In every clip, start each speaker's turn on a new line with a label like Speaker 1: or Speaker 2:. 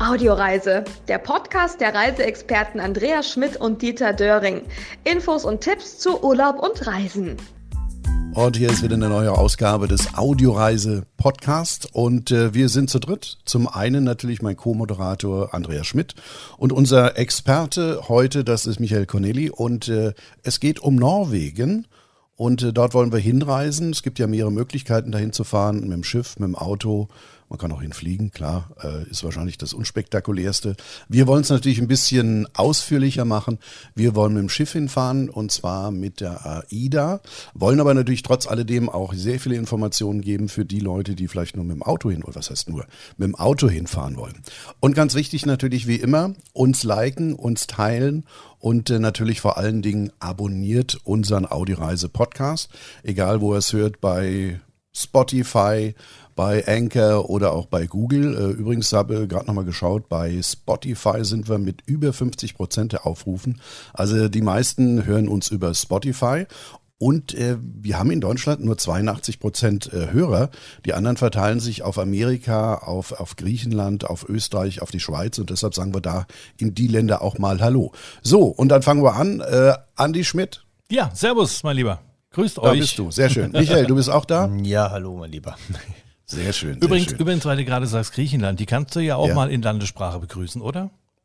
Speaker 1: Audioreise, der Podcast der Reiseexperten Andreas Schmidt und Dieter Döring. Infos und Tipps zu Urlaub und Reisen.
Speaker 2: Und hier ist wieder eine neue Ausgabe des Audioreise-Podcast und wir sind zu dritt. Zum einen natürlich mein Co-Moderator Andreas Schmidt und unser Experte heute, das ist Michael Corneli und es geht um Norwegen und dort wollen wir hinreisen. Es gibt ja mehrere Möglichkeiten dahin zu fahren, mit dem Schiff, mit dem Auto. Man kann auch hinfliegen, klar, ist wahrscheinlich das unspektakulärste. Wir wollen es natürlich ein bisschen ausführlicher machen. Wir wollen mit dem Schiff hinfahren und zwar mit der AIDA, wollen aber natürlich trotz alledem auch sehr viele Informationen geben für die Leute, die vielleicht nur mit dem Auto hin, oder was heißt nur, mit dem Auto hinfahren wollen. Und ganz wichtig natürlich wie immer, uns liken, uns teilen und natürlich vor allen Dingen abonniert unseren Audioreise-Podcast, egal wo ihr es hört, bei Spotify, bei Anchor oder auch bei Google. Übrigens habe ich gerade nochmal geschaut, bei Spotify sind wir mit über 50% der Aufrufen. Also die meisten hören uns über Spotify. Und wir haben in Deutschland nur 82% Hörer. Die anderen verteilen sich auf Amerika, auf Griechenland, auf Österreich, auf die Schweiz. Und deshalb sagen wir da in die Länder auch mal Hallo. So, und dann fangen wir an. Andi Schmidt.
Speaker 3: Ja, servus, mein Lieber. Grüßt euch.
Speaker 2: Da bist du, sehr schön. Michael, du bist auch da?
Speaker 4: Ja, hallo, mein Lieber.
Speaker 2: Sehr schön.
Speaker 3: Übrigens, weil du gerade sagst Griechenland, die kannst du ja auch mal in Landessprache begrüßen, oder?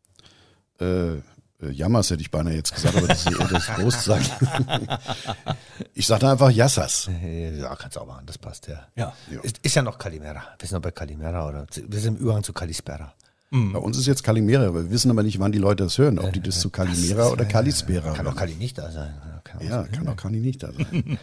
Speaker 2: Jammers hätte ich beinahe jetzt gesagt, aber das ist eher das groß zu sagen. Ich sage einfach Yassas.
Speaker 4: Ja, kannst du auch machen, das passt, ja.
Speaker 3: Ja.
Speaker 4: Ist ja noch Kalimera. Wir sind noch bei Kalimera oder wir sind im Übergang zu Kalispera.
Speaker 2: Bei uns ist jetzt Kalimera, wir wissen aber nicht, wann die Leute das hören, ob die das zu Kalimera oder Kalispera
Speaker 4: Kann
Speaker 2: hören.
Speaker 4: auch Kali nicht da sein.
Speaker 2: Kann auch Kali nicht da sein.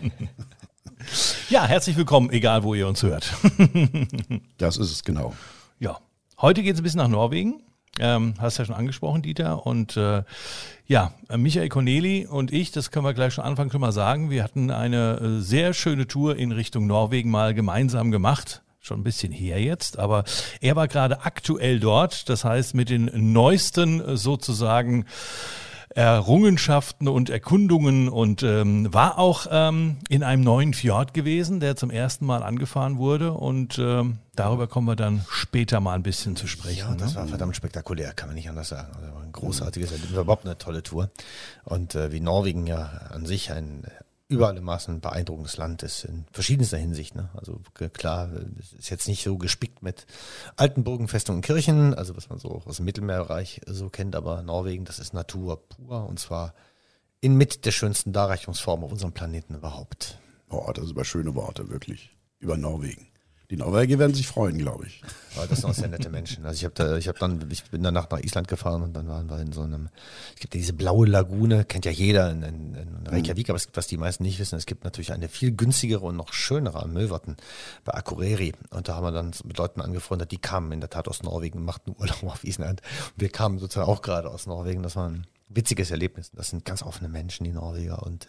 Speaker 3: Ja, herzlich willkommen, egal wo ihr uns hört.
Speaker 2: Das ist es, genau.
Speaker 3: Ja, heute geht es ein bisschen nach Norwegen. Hast ja schon angesprochen, Dieter. Und Michael Corneli und ich, das können wir gleich schon anfangen, können wir sagen, wir hatten eine sehr schöne Tour in Richtung Norwegen mal gemeinsam gemacht. Schon ein bisschen her jetzt, aber er war gerade aktuell dort, das heißt mit den neuesten sozusagen Errungenschaften und Erkundungen und war auch in einem neuen Fjord gewesen, der zum ersten Mal angefahren wurde und darüber kommen wir dann später mal ein bisschen zu sprechen.
Speaker 4: Ja, das war verdammt spektakulär, kann man nicht anders sagen. Also ein großartiges Erlebnis, überhaupt eine tolle Tour und wie Norwegen ja an sich ein über alle Maßen ein beeindruckendes Land ist, in verschiedenster Hinsicht. Ne? Also klar, es ist jetzt nicht so gespickt mit alten Burgen, Festungen und Kirchen, also was man so aus dem Mittelmeerbereich so kennt, aber Norwegen, das ist Natur pur und zwar inmitten der schönsten Darreichungsform auf unserem Planeten überhaupt.
Speaker 2: Oh, das sind aber schöne Worte, wirklich, über Norwegen. Die Norweger werden sich freuen, glaube ich.
Speaker 4: Aber das sind auch sehr nette Menschen. Also ich bin danach nach Island gefahren und dann waren wir in so einem, es gibt ja diese blaue Lagune, kennt ja jeder in Reykjavik, aber was die meisten nicht wissen, es gibt natürlich eine viel günstigere und noch schönere am Möverten bei Akureyri. Und da haben wir dann mit Leuten angefreundet, die kamen in der Tat aus Norwegen und machten Urlaub auf Island. Und wir kamen sozusagen auch gerade aus Norwegen. Das war ein witziges Erlebnis. Das sind ganz offene Menschen, die Norweger, und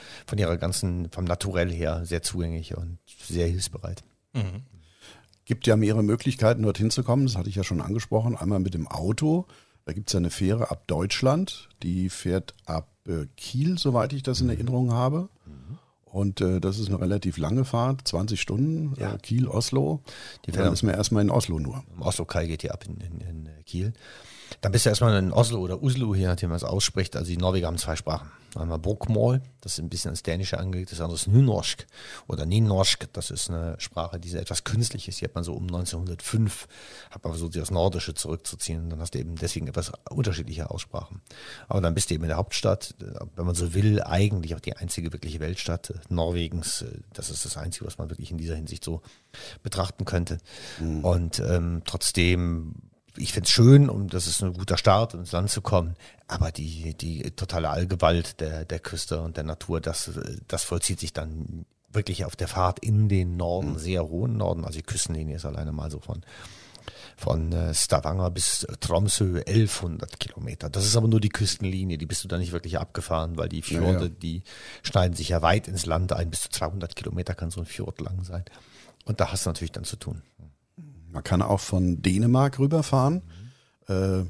Speaker 4: vom Naturell her sehr zugänglich und sehr hilfsbereit.
Speaker 3: Mhm.
Speaker 2: Gibt ja mehrere Möglichkeiten, dorthin zu kommen. Das hatte ich ja schon angesprochen. Einmal mit dem Auto. Da gibt es ja eine Fähre ab Deutschland. Die fährt ab Kiel, soweit ich das in Erinnerung habe. Und das ist eine relativ lange Fahrt, 20 Stunden,
Speaker 4: Ja.
Speaker 2: Kiel, Oslo. Dann ist man erstmal in Oslo nur.
Speaker 4: Oslo-Kai geht hier ab in Kiel. Dann bist du erstmal in Oslo oder Oslo, je nachdem man es ausspricht. Also die Norweger haben 2 Sprachen. Einmal Bokmål, das ist ein bisschen ans Dänische angelegt, das andere ist Nynorsk oder Nynorsk, das ist eine Sprache, die etwas künstlich ist. Die hat man so um 1905, hat man versucht, sie aus Nordische zurückzuziehen. Und dann hast du eben deswegen etwas unterschiedliche Aussprachen. Aber dann bist du eben in der Hauptstadt, wenn man so will, eigentlich auch die einzige wirkliche Weltstadt Norwegens. Das ist das Einzige, was man wirklich in dieser Hinsicht so betrachten könnte. Und trotzdem, ich finde es schön und das ist ein guter Start, ins Land zu kommen, aber die totale Allgewalt der Küste und der Natur, das vollzieht sich dann wirklich auf der Fahrt in den Norden, sehr hohen Norden, also die Küstenlinie ist alleine mal so von Stavanger bis Tromsø 1100 Kilometer. Das ist aber nur die Küstenlinie, die bist du da nicht wirklich abgefahren, weil die Fjorde, die schneiden sich ja weit ins Land ein, bis zu 200 Kilometer kann so ein Fjord lang sein. Und da hast du natürlich dann zu tun.
Speaker 2: Man kann auch von Dänemark rüberfahren.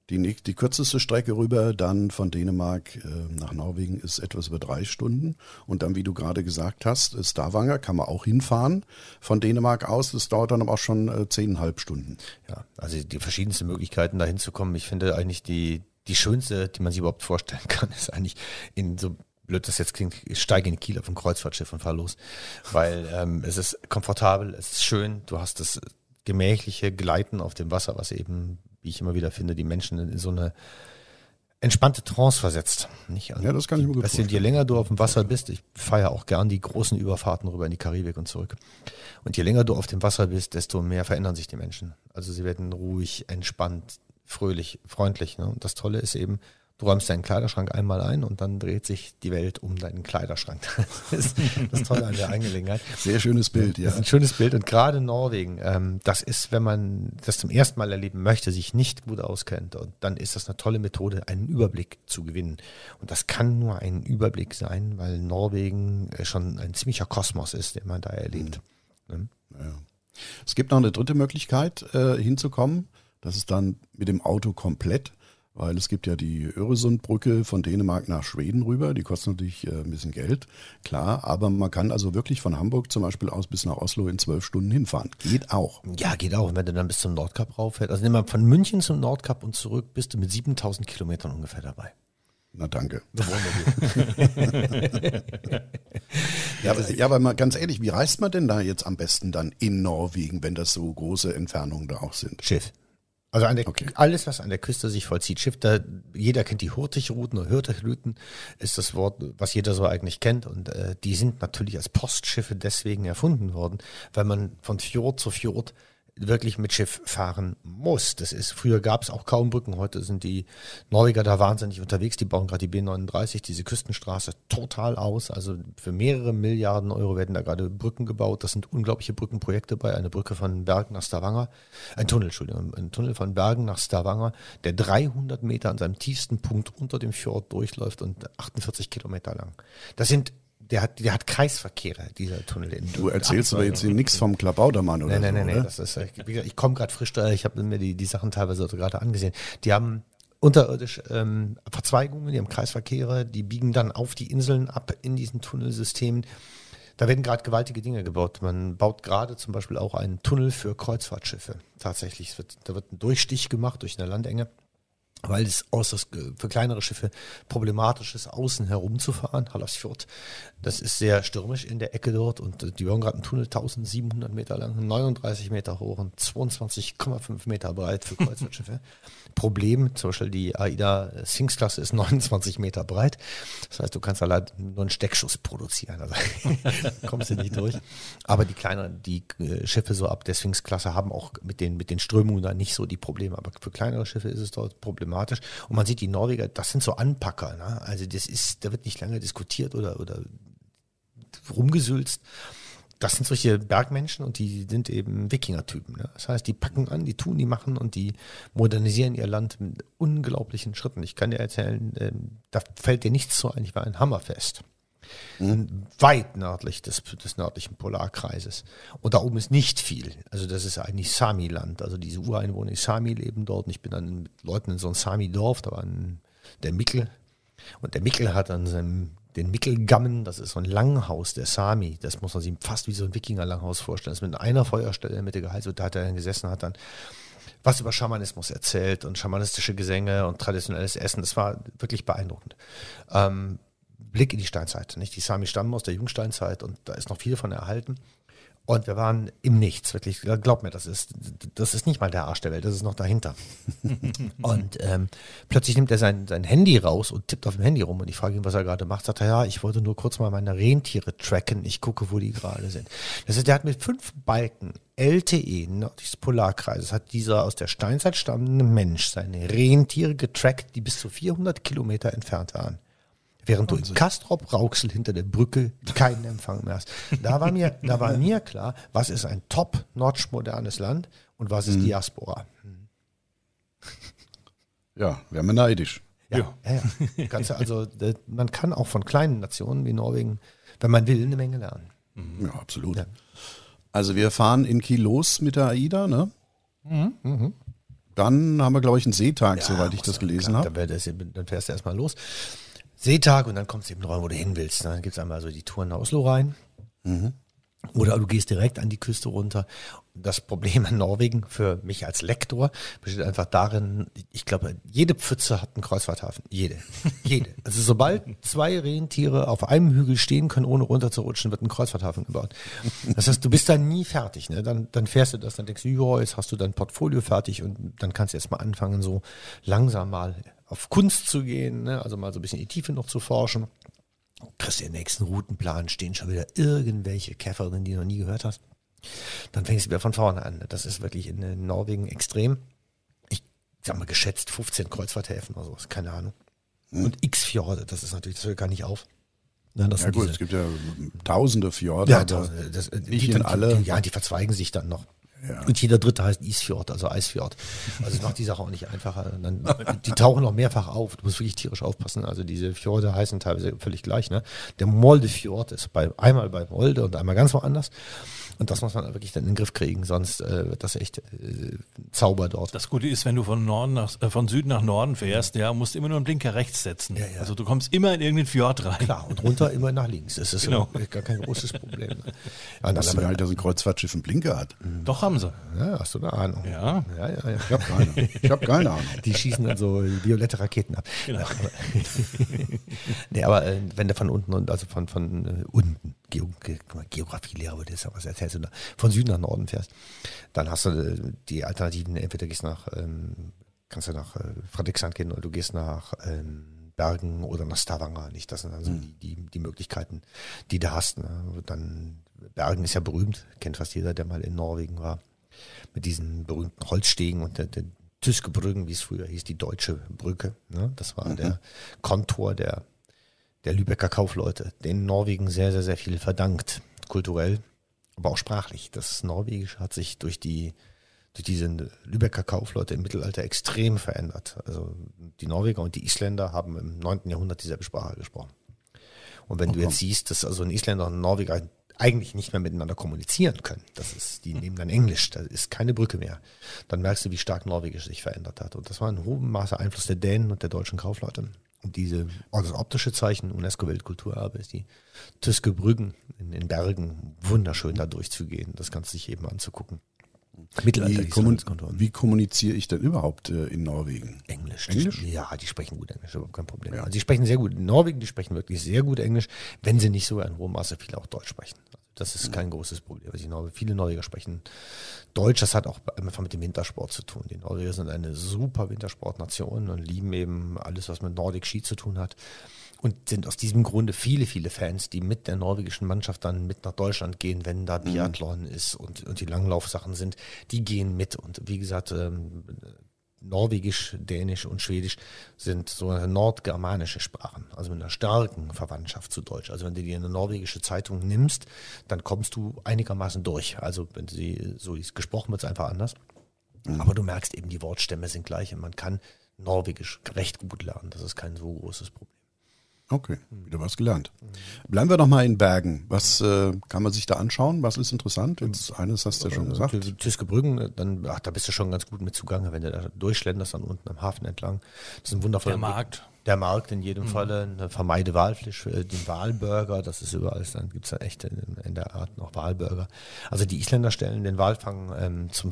Speaker 2: Die kürzeste Strecke rüber dann von Dänemark nach Norwegen ist etwas über 3 Stunden. Und dann, wie du gerade gesagt hast, Stavanger kann man auch hinfahren von Dänemark aus. Das dauert dann aber auch schon 10,5 Stunden.
Speaker 4: Ja, also die verschiedensten Möglichkeiten, da hinzukommen. Ich finde eigentlich die schönste, die man sich überhaupt vorstellen kann, ist eigentlich so blöd das jetzt klingt, ich steige in Kiel auf ein Kreuzfahrtschiff und fahre los. Weil es ist komfortabel, es ist schön, du hast das gemächliche Gleiten auf dem Wasser, was eben, wie ich immer wieder finde, die Menschen in so eine entspannte Trance versetzt. Nicht? Also
Speaker 2: ja, das kann ich mir gut vorstellen.
Speaker 4: Je länger du auf dem Wasser bist, ich feiere auch gern die großen Überfahrten rüber in die Karibik und zurück. Und je länger du auf dem Wasser bist, desto mehr verändern sich die Menschen. Also sie werden ruhig, entspannt, fröhlich, freundlich. Ne? Und das Tolle ist eben, du räumst deinen Kleiderschrank einmal ein und dann dreht sich die Welt um deinen Kleiderschrank. Das ist das Tolle an der Angelegenheit.
Speaker 2: Sehr schönes Bild, ja.
Speaker 4: Das ist ein schönes Bild und gerade Norwegen, das ist, wenn man das zum ersten Mal erleben möchte, sich nicht gut auskennt, und dann ist das eine tolle Methode, einen Überblick zu gewinnen. Und das kann nur ein Überblick sein, weil Norwegen schon ein ziemlicher Kosmos ist, den man da erlebt.
Speaker 2: Mhm. Ja. Es gibt noch eine dritte Möglichkeit, hinzukommen. Das ist dann mit dem Auto komplett. Weil es gibt ja die Öresundbrücke von Dänemark nach Schweden rüber, die kostet natürlich ein bisschen Geld, klar, aber man kann also wirklich von Hamburg zum Beispiel aus bis nach Oslo in 12 Stunden hinfahren. Geht auch.
Speaker 4: Ja, geht auch. Und wenn du dann bis zum Nordkap rauffährst, also nimm mal von München zum Nordkap und zurück, bist du mit 7.000 Kilometern ungefähr dabei.
Speaker 2: Na danke. Ja, aber mal ganz ehrlich, wie reist man denn da jetzt am besten dann in Norwegen, wenn das so große Entfernungen da auch sind?
Speaker 4: Schiff. Also alles, was an der Küste sich vollzieht, Schiff, jeder kennt die Hurtigruten oder Hurtigruten, ist das Wort, was jeder so eigentlich kennt, und die sind natürlich als Postschiffe deswegen erfunden worden, weil man von Fjord zu Fjord wirklich mit Schiff fahren muss. Früher gab es auch kaum Brücken, heute sind die Norweger da wahnsinnig unterwegs, die bauen gerade die B39, diese Küstenstraße, total aus, also für mehrere Milliarden Euro werden da gerade Brücken gebaut, das sind unglaubliche Brückenprojekte bei, eine Brücke von Bergen nach Stavanger, ein Tunnel von Bergen nach Stavanger, der 300 Meter an seinem tiefsten Punkt unter dem Fjord durchläuft und 48 Kilometer lang. Der hat Kreisverkehre, dieser Tunnel.
Speaker 2: Du erzählst aber jetzt hier nichts vom Klabautermann oder so,
Speaker 4: Nein. Das ist, ich komme gerade frisch da, ich habe mir die Sachen teilweise gerade angesehen. Die haben unterirdisch Verzweigungen, die haben Kreisverkehre, die biegen dann auf die Inseln ab in diesen Tunnelsystemen. Da werden gerade gewaltige Dinge gebaut. Man baut gerade zum Beispiel auch einen Tunnel für Kreuzfahrtschiffe. Tatsächlich, da wird ein Durchstich gemacht durch eine Landenge, weil es äußerst für kleinere Schiffe problematisch ist, außen herumzufahren. Hallersfjord, das ist sehr stürmisch in der Ecke dort, und die bauen gerade einen Tunnel 1700 Meter lang, 39 Meter hoch und 22,5 Meter breit für Kreuzfahrtschiffe. Problem, zum Beispiel die AIDA Sphinx-Klasse ist 29 Meter breit. Das heißt, du kannst allein nur einen Steckschuss produzieren, also kommst du nicht durch. Aber die Schiffe so ab der Sphinx-Klasse haben auch mit den Strömungen da nicht so die Probleme. Aber für kleinere Schiffe ist es dort problematisch. Und man sieht, die Norweger, das sind so Anpacker. Ne? Also da wird nicht lange diskutiert oder rumgesülzt. Das sind solche Bergmenschen, und die sind eben Wikinger-Typen. Ne? Das heißt, die packen an, die tun, die machen und die modernisieren ihr Land mit unglaublichen Schritten. Ich kann dir erzählen, da fällt dir nichts zu ein, ich war ein Hammerfest. Weit nördlich des nördlichen Polarkreises. Und da oben ist nicht viel. Also das ist eigentlich Sami-Land. Also diese Ureinwohner, die Sami leben dort. Und ich bin dann mit Leuten in so ein Sami-Dorf, da war der Mikkel. Und der Mikkel hat an den Mikkelgammen, das ist so ein Langhaus der Sami, das muss man sich fast wie so ein Wikinger-Langhaus vorstellen. Das ist mit einer Feuerstelle in der Mitte geheizt, da hat er dann gesessen, hat dann was über Schamanismus erzählt und schamanistische Gesänge und traditionelles Essen. Das war wirklich beeindruckend. Blick in die Steinzeit, nicht? Die Sami stammen aus der Jungsteinzeit und da ist noch viel von erhalten. Und wir waren im Nichts, wirklich. Glaub mir, das ist nicht mal der Arsch der Welt, das ist noch dahinter. Und plötzlich nimmt er sein Handy raus und tippt auf dem Handy rum. Und ich frage ihn, was er gerade macht. Sagt er, ja, ich wollte nur kurz mal meine Rentiere tracken. Ich gucke, wo die gerade sind. Das heißt, der hat mit 5 Balken LTE, nördlich des Polarkreises, hat dieser aus der Steinzeit stammende Mensch seine Rentiere getrackt, die bis zu 400 Kilometer entfernt waren. Während du in Castrop-Rauxel hinter der Brücke keinen Empfang mehr hast. Da war mir klar, was ist ein top-notch modernes Land und was ist Diaspora.
Speaker 2: Ja, wären wir neidisch.
Speaker 4: Ja. Man kann auch von kleinen Nationen wie Norwegen, wenn man will, eine Menge lernen.
Speaker 2: Ja, absolut. Ja. Also wir fahren in Kiel los mit der AIDA, ne? Dann haben wir, glaube ich, einen Seetag, soweit ich das gelesen habe.
Speaker 4: Dann fährst du erstmal los. Seetag und dann kommst du eben rein, wo du hin willst. Dann gibt es einmal so die Tour nach Oslo rein. Oder du gehst direkt an die Küste runter. Das Problem in Norwegen für mich als Lektor besteht einfach darin, ich glaube, jede Pfütze hat einen Kreuzfahrthafen. Jede. Also sobald 2 Rentiere auf einem Hügel stehen können, ohne runterzurutschen, wird ein Kreuzfahrthafen gebaut. Das heißt, du bist da nie fertig. Ne? Dann fährst du das, dann denkst du, ja, jetzt hast du dein Portfolio fertig und dann kannst du erst mal anfangen, so langsam mal auf Kunst zu gehen, ne? Also mal so ein bisschen in die Tiefe noch zu forschen. Kriegst den nächsten Routenplan, stehen schon wieder irgendwelche Käfer drin, die du noch nie gehört hast. Dann fängst du wieder von vorne an. Das ist wirklich in Norwegen extrem. Ich sag mal geschätzt 15 Kreuzfahrthäfen oder sowas, keine Ahnung. Und X-Fjorde, das hört gar nicht auf.
Speaker 2: Ja, gut, es gibt ja tausende Fjorde, aber nicht in alle.
Speaker 4: Die verzweigen sich dann noch.
Speaker 2: Ja.
Speaker 4: Und jeder dritte heißt Isfjord, also Eisfjord. Also macht die Sache auch nicht einfacher. Die tauchen auch mehrfach auf. Du musst wirklich tierisch aufpassen. Also diese Fjorde heißen teilweise völlig gleich. Ne? Der Moldefjord ist einmal bei Molde und einmal ganz woanders. Und das muss man wirklich dann in den Griff kriegen, sonst wird das echt Zauber dort.
Speaker 3: Das Gute ist, wenn du von Süden nach Norden fährst, musst du immer nur einen Blinker rechts setzen.
Speaker 4: Ja.
Speaker 3: Also du kommst immer in irgendeinen Fjord rein.
Speaker 4: Klar, und runter immer nach links. Das ist gar kein großes Problem.
Speaker 2: Ja, das ist halt, dass ein Kreuzfahrtschiff einen Blinker hat.
Speaker 3: Doch, haben sie.
Speaker 4: Ja, hast du eine Ahnung?
Speaker 3: Ja.
Speaker 2: Ich habe keine Ahnung.
Speaker 4: Die schießen dann so violette Raketen ab.
Speaker 3: Genau.
Speaker 4: Aber wenn du von unten also von unten Geografielehrer würde jetzt sagen, was erzählst du da, von Süden nach Norden fährst, dann hast du die Alternativen, entweder kannst du nach Fredrikstad gehen oder du gehst nach Bergen oder nach Stavanger. Nicht? Das sind also die Möglichkeiten, die du hast. Ne? Dann Bergen ist ja berühmt, kennt fast jeder, der mal in Norwegen war, mit diesen berühmten Holzstegen und der Tyske Brücken, wie es früher hieß, die Deutsche Brücke. Ne? Das war der Kontor der Lübecker Kaufleute, denen Norwegen sehr, sehr, sehr viel verdankt, kulturell, aber auch sprachlich. Das Norwegische hat sich durch diese Lübecker Kaufleute im Mittelalter extrem verändert. Also die Norweger und die Isländer haben im 9. Jahrhundert dieselbe Sprache gesprochen. Und wenn du jetzt siehst, dass also ein Isländer und ein Norweger eigentlich nicht mehr miteinander kommunizieren können, die nehmen dann Englisch, da ist keine Brücke mehr, dann merkst du, wie stark Norwegisch sich verändert hat. Und das war in hohem Maße Einfluss der Dänen und der deutschen Kaufleute. Und das optische Zeichen UNESCO-Weltkulturerbe ist die Tyske Brücken in Bergen, wunderschön da durchzugehen, das Ganze sich eben anzugucken.
Speaker 2: Wie kommuniziere ich denn überhaupt in Norwegen?
Speaker 4: Englisch? Ja, die sprechen gut Englisch, überhaupt kein Problem. Ja. Also die sprechen sehr gut in Norwegen, die sprechen wirklich sehr gut Englisch, wenn sie nicht so in hohem Maße viele auch Deutsch sprechen. Also das ist kein großes Problem. Also viele Norweger sprechen Deutsch, das hat auch einfach mit dem Wintersport zu tun. Die Norweger sind eine super Wintersportnation und lieben eben alles, was mit Nordic Ski zu tun hat. Und sind aus diesem Grunde viele, viele Fans, die mit der norwegischen Mannschaft dann mit nach Deutschland gehen, wenn da Biathlon ist und die Langlaufsachen sind, die gehen mit. Und wie gesagt, Norwegisch, Dänisch und Schwedisch sind so nordgermanische Sprachen, also mit einer starken Verwandtschaft zu Deutsch. Also wenn du dir eine norwegische Zeitung nimmst, dann kommst du einigermaßen durch. Also wenn sie so ist, gesprochen wird es einfach anders. Aber du merkst eben, die Wortstämme sind gleich und man kann Norwegisch recht gut lernen. Das ist kein so großes Problem.
Speaker 2: Okay, wieder was gelernt. Bleiben wir noch mal in Bergen. Was kann man sich da anschauen? Was ist interessant? Jetzt eines hast du ja schon gesagt.
Speaker 4: Die Tyske Brücken, da bist du schon ganz gut mit zugange, wenn du da durchschlenderst, dann unten am Hafen entlang. Das ist ein wundervoller Der Markt in jedem Falle. Vermeide Walfisch, den Walburger, das ist überall. Dann gibt es ja echt in der Art noch Walburger. Also die Isländer stellen den Walfang zum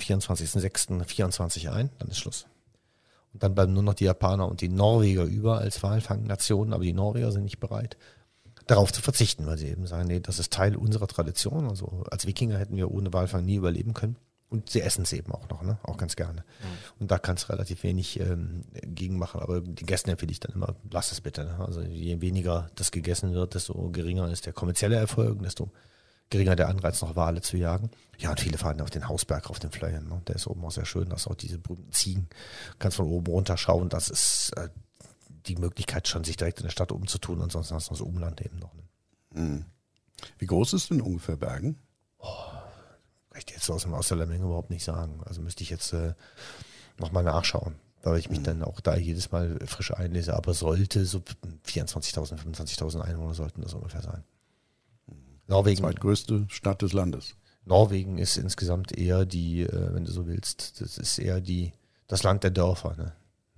Speaker 4: 24.06.24 ein, dann ist Schluss. Und dann bleiben nur noch die Japaner und die Norweger über als Walfangnationen, aber die Norweger sind nicht bereit, darauf zu verzichten, weil sie eben sagen, nee, das ist Teil unserer Tradition. Also als Wikinger hätten wir ohne Walfang nie überleben können. Und sie essen es eben auch noch, ne? Auch ganz gerne. Und da kannst du relativ wenig gegen machen. Aber die Gästen empfehle ich dann immer, lass es bitte. Ne? Also je weniger das gegessen wird, desto geringer ist der kommerzielle Erfolg, desto geringer der Anreiz, noch Wale zu jagen. Ja, und viele fahren auf den Hausberg, auf den Flöhen. Ne? Der ist oben auch sehr schön. Da ist auch diese berühmten Ziegen. Kannst von oben runter schauen. Das ist die Möglichkeit schon, sich direkt in der Stadt umzutun. Ansonsten hast du das Umland eben noch. Ne?
Speaker 2: Wie groß ist denn ungefähr Bergen?
Speaker 4: Kann ich dir jetzt aus der Menge überhaupt nicht sagen. Also müsste ich jetzt nochmal nachschauen, weil ich mich dann auch da jedes Mal frisch einlese. Aber sollte so 24.000, 25.000 Einwohner sollten das ungefähr sein. Norwegen,
Speaker 2: zweitgrößte Stadt des Landes.
Speaker 4: Norwegen ist insgesamt eher wenn du so willst, das ist eher die das Land der Dörfer. Ne?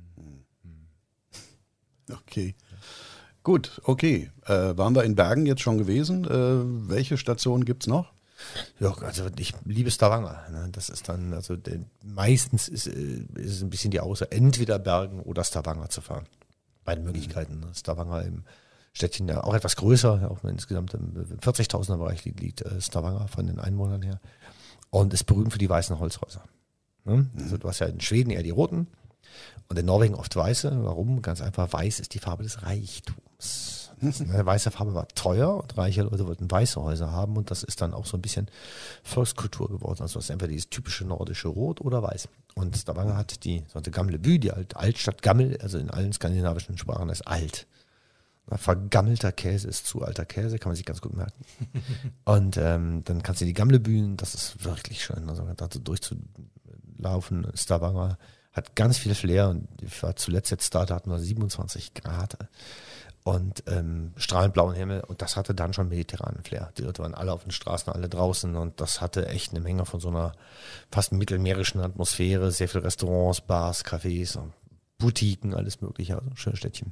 Speaker 2: Okay. Gut, okay. Waren wir in Bergen jetzt schon gewesen? Welche Stationen gibt's noch?
Speaker 4: Ja, also ich liebe Stavanger. Ne? Das ist dann, also meistens ist es ein bisschen die Auswahl, entweder Bergen oder Stavanger zu fahren. Beide Möglichkeiten. Ne? Stavanger im Städtchen, auch etwas größer, auch insgesamt im 40.000er Bereich liegt Stavanger von den Einwohnern her. Und ist berühmt für die weißen Holzhäuser. Ne? Also du hast ja in Schweden eher die roten und in Norwegen oft weiße. Warum? Ganz einfach, weiß ist die Farbe des Reichtums. Eine weiße Farbe war teuer und reiche Leute wollten weiße Häuser haben und das ist dann auch so ein bisschen Volkskultur geworden. Also das ist entweder dieses typische nordische Rot oder Weiß. Und Stavanger hat die sogenannte Gamle By, die Altstadt Gammel, also in allen skandinavischen Sprachen ist alt. Vergammelter Käse ist zu alter Käse, kann man sich ganz gut merken. Und dann kannst du die Gamle By, das ist wirklich schön, also dazu durchzulaufen. Stavanger hat ganz viel Flair und ich war zuletzt jetzt da hatten wir 27 Grad. Und strahlend blauen Himmel und das hatte dann schon mediterranen Flair. Die Leute waren alle auf den Straßen, alle draußen und das hatte echt eine Menge von so einer fast mittelmeerischen Atmosphäre, sehr viele Restaurants, Bars, Cafés, Boutiquen, alles mögliche, also ein schönes Städtchen.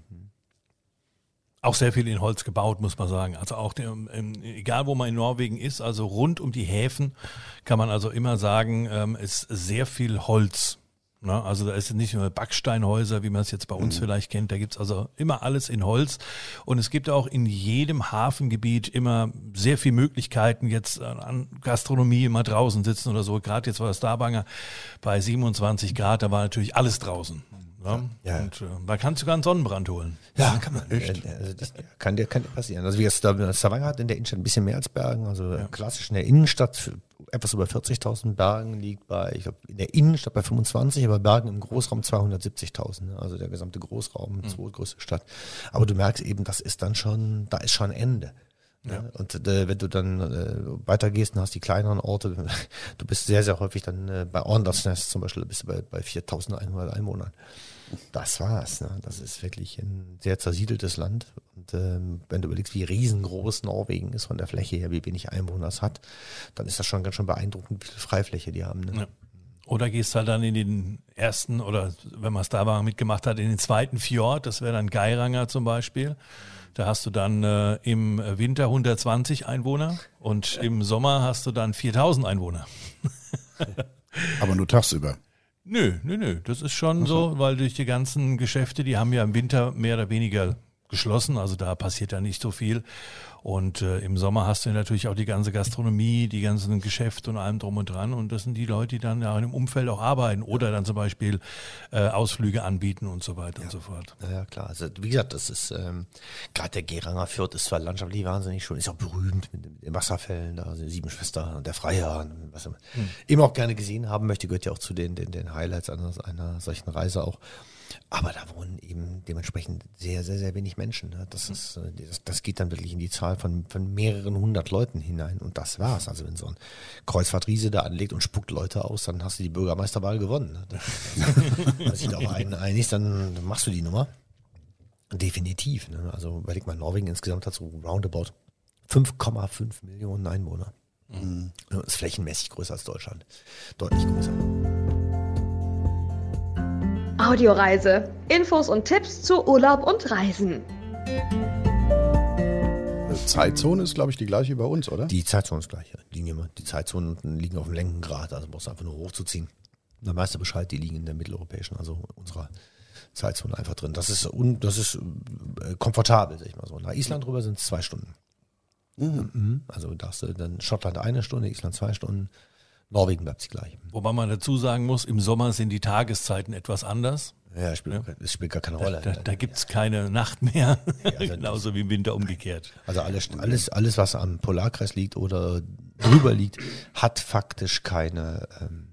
Speaker 3: Auch sehr viel in Holz gebaut, muss man sagen. Also auch, egal wo man in Norwegen ist, also rund um die Häfen kann man also immer sagen, ist sehr viel Holz. Ne? Also da ist nicht nur Backsteinhäuser, wie man es jetzt bei uns vielleicht kennt. Da gibt's also immer alles in Holz. Und es gibt auch in jedem Hafengebiet immer sehr viele Möglichkeiten, jetzt an Gastronomie immer draußen sitzen oder so. Gerade jetzt war das Stavanger bei 27 Grad, da war natürlich alles draußen. Ja. Und da kannst du sogar einen Sonnenbrand holen.
Speaker 4: Ja, kann man. Echt? Also das kann dir passieren. Also wie Stavanger hat in der Innenstadt ein bisschen mehr als Bergen. Also klassisch in der Innenstadt etwas über 40.000, Bergen liegt bei, ich glaube, in der Innenstadt bei 25, aber Bergen im Großraum 270.000. Also der gesamte Großraum, zweitgrößte Stadt. Aber du merkst eben, das ist dann schon, da ist schon Ende. Ja. Und wenn du dann weitergehst und hast die kleineren Orte, du bist sehr, sehr häufig dann bei Åndalsnes zum Beispiel, bist du bei 4.100 Einwohnern. Das war's. Ne? Das ist wirklich ein sehr zersiedeltes Land. Und wenn du überlegst, wie riesengroß Norwegen ist von der Fläche her, wie wenig Einwohner es hat, dann ist das schon ganz schön beeindruckend, wie viel Freifläche die haben. Ne? Ja.
Speaker 3: Oder gehst halt dann in den ersten, oder wenn man es da war, mitgemacht hat, in den zweiten Fjord, das wäre dann Geiranger zum Beispiel. Da hast du dann im Winter 120 Einwohner und im Sommer hast du dann 4.000 Einwohner.
Speaker 2: Aber nur tagsüber.
Speaker 3: Nö. Das ist schon so, weil durch die ganzen Geschäfte, die haben ja im Winter mehr oder weniger geschlossen, also da passiert ja nicht so viel. Und im Sommer hast du natürlich auch die ganze Gastronomie, die ganzen Geschäfte und allem drum und dran. Und das sind die Leute, die dann ja im Umfeld auch arbeiten oder dann zum Beispiel Ausflüge anbieten und so weiter und so fort.
Speaker 4: Ja, klar. Also wie gesagt, das ist gerade der Geranger Fjord ist zwar landschaftlich wahnsinnig schön, ist auch berühmt mit den Wasserfällen, da, also die Sieben Schwestern und der Freiherr, was man immer auch gerne gesehen haben möchte, gehört ja auch zu den Highlights einer solchen Reise auch. Aber da wohnen eben dementsprechend sehr, sehr, sehr wenig Menschen. Ne? Das geht dann wirklich in die Zahl von mehreren hundert Leuten hinein und das war's. Also wenn so ein Kreuzfahrtriese da anlegt und spuckt Leute aus, dann hast du die Bürgermeisterwahl gewonnen. Ne? Wenn sich auf einen einigst, dann machst du die Nummer. Definitiv. Ne? Also überleg mal, Norwegen insgesamt hat so roundabout 5,5 Millionen Einwohner. Mhm. Das ist flächenmäßig größer als Deutschland. Deutlich größer.
Speaker 1: Audioreise. Infos und Tipps zu Urlaub und Reisen.
Speaker 2: Zeitzone ist, glaube ich, die gleiche bei uns, oder?
Speaker 4: Die Zeitzone ist gleich. Die Zeitzonen liegen auf dem Längengrad, also brauchst du einfach nur hochzuziehen. Dann weißt du Bescheid, die liegen in der mitteleuropäischen, also unserer Zeitzone einfach drin. Das ist komfortabel, sag ich mal so. Nach Island rüber sind es 2 Stunden. Mhm. Also darfst du dann Schottland 1 Stunde, Island 2 Stunden. Norwegen bleibt sie gleich.
Speaker 3: Wobei man dazu sagen muss, im Sommer sind die Tageszeiten etwas anders.
Speaker 4: Ja, es spielt gar keine Rolle.
Speaker 3: Da gibt es keine Nacht mehr, also genauso wie im Winter umgekehrt.
Speaker 4: Also alles, was am Polarkreis liegt oder drüber liegt, hat faktisch keine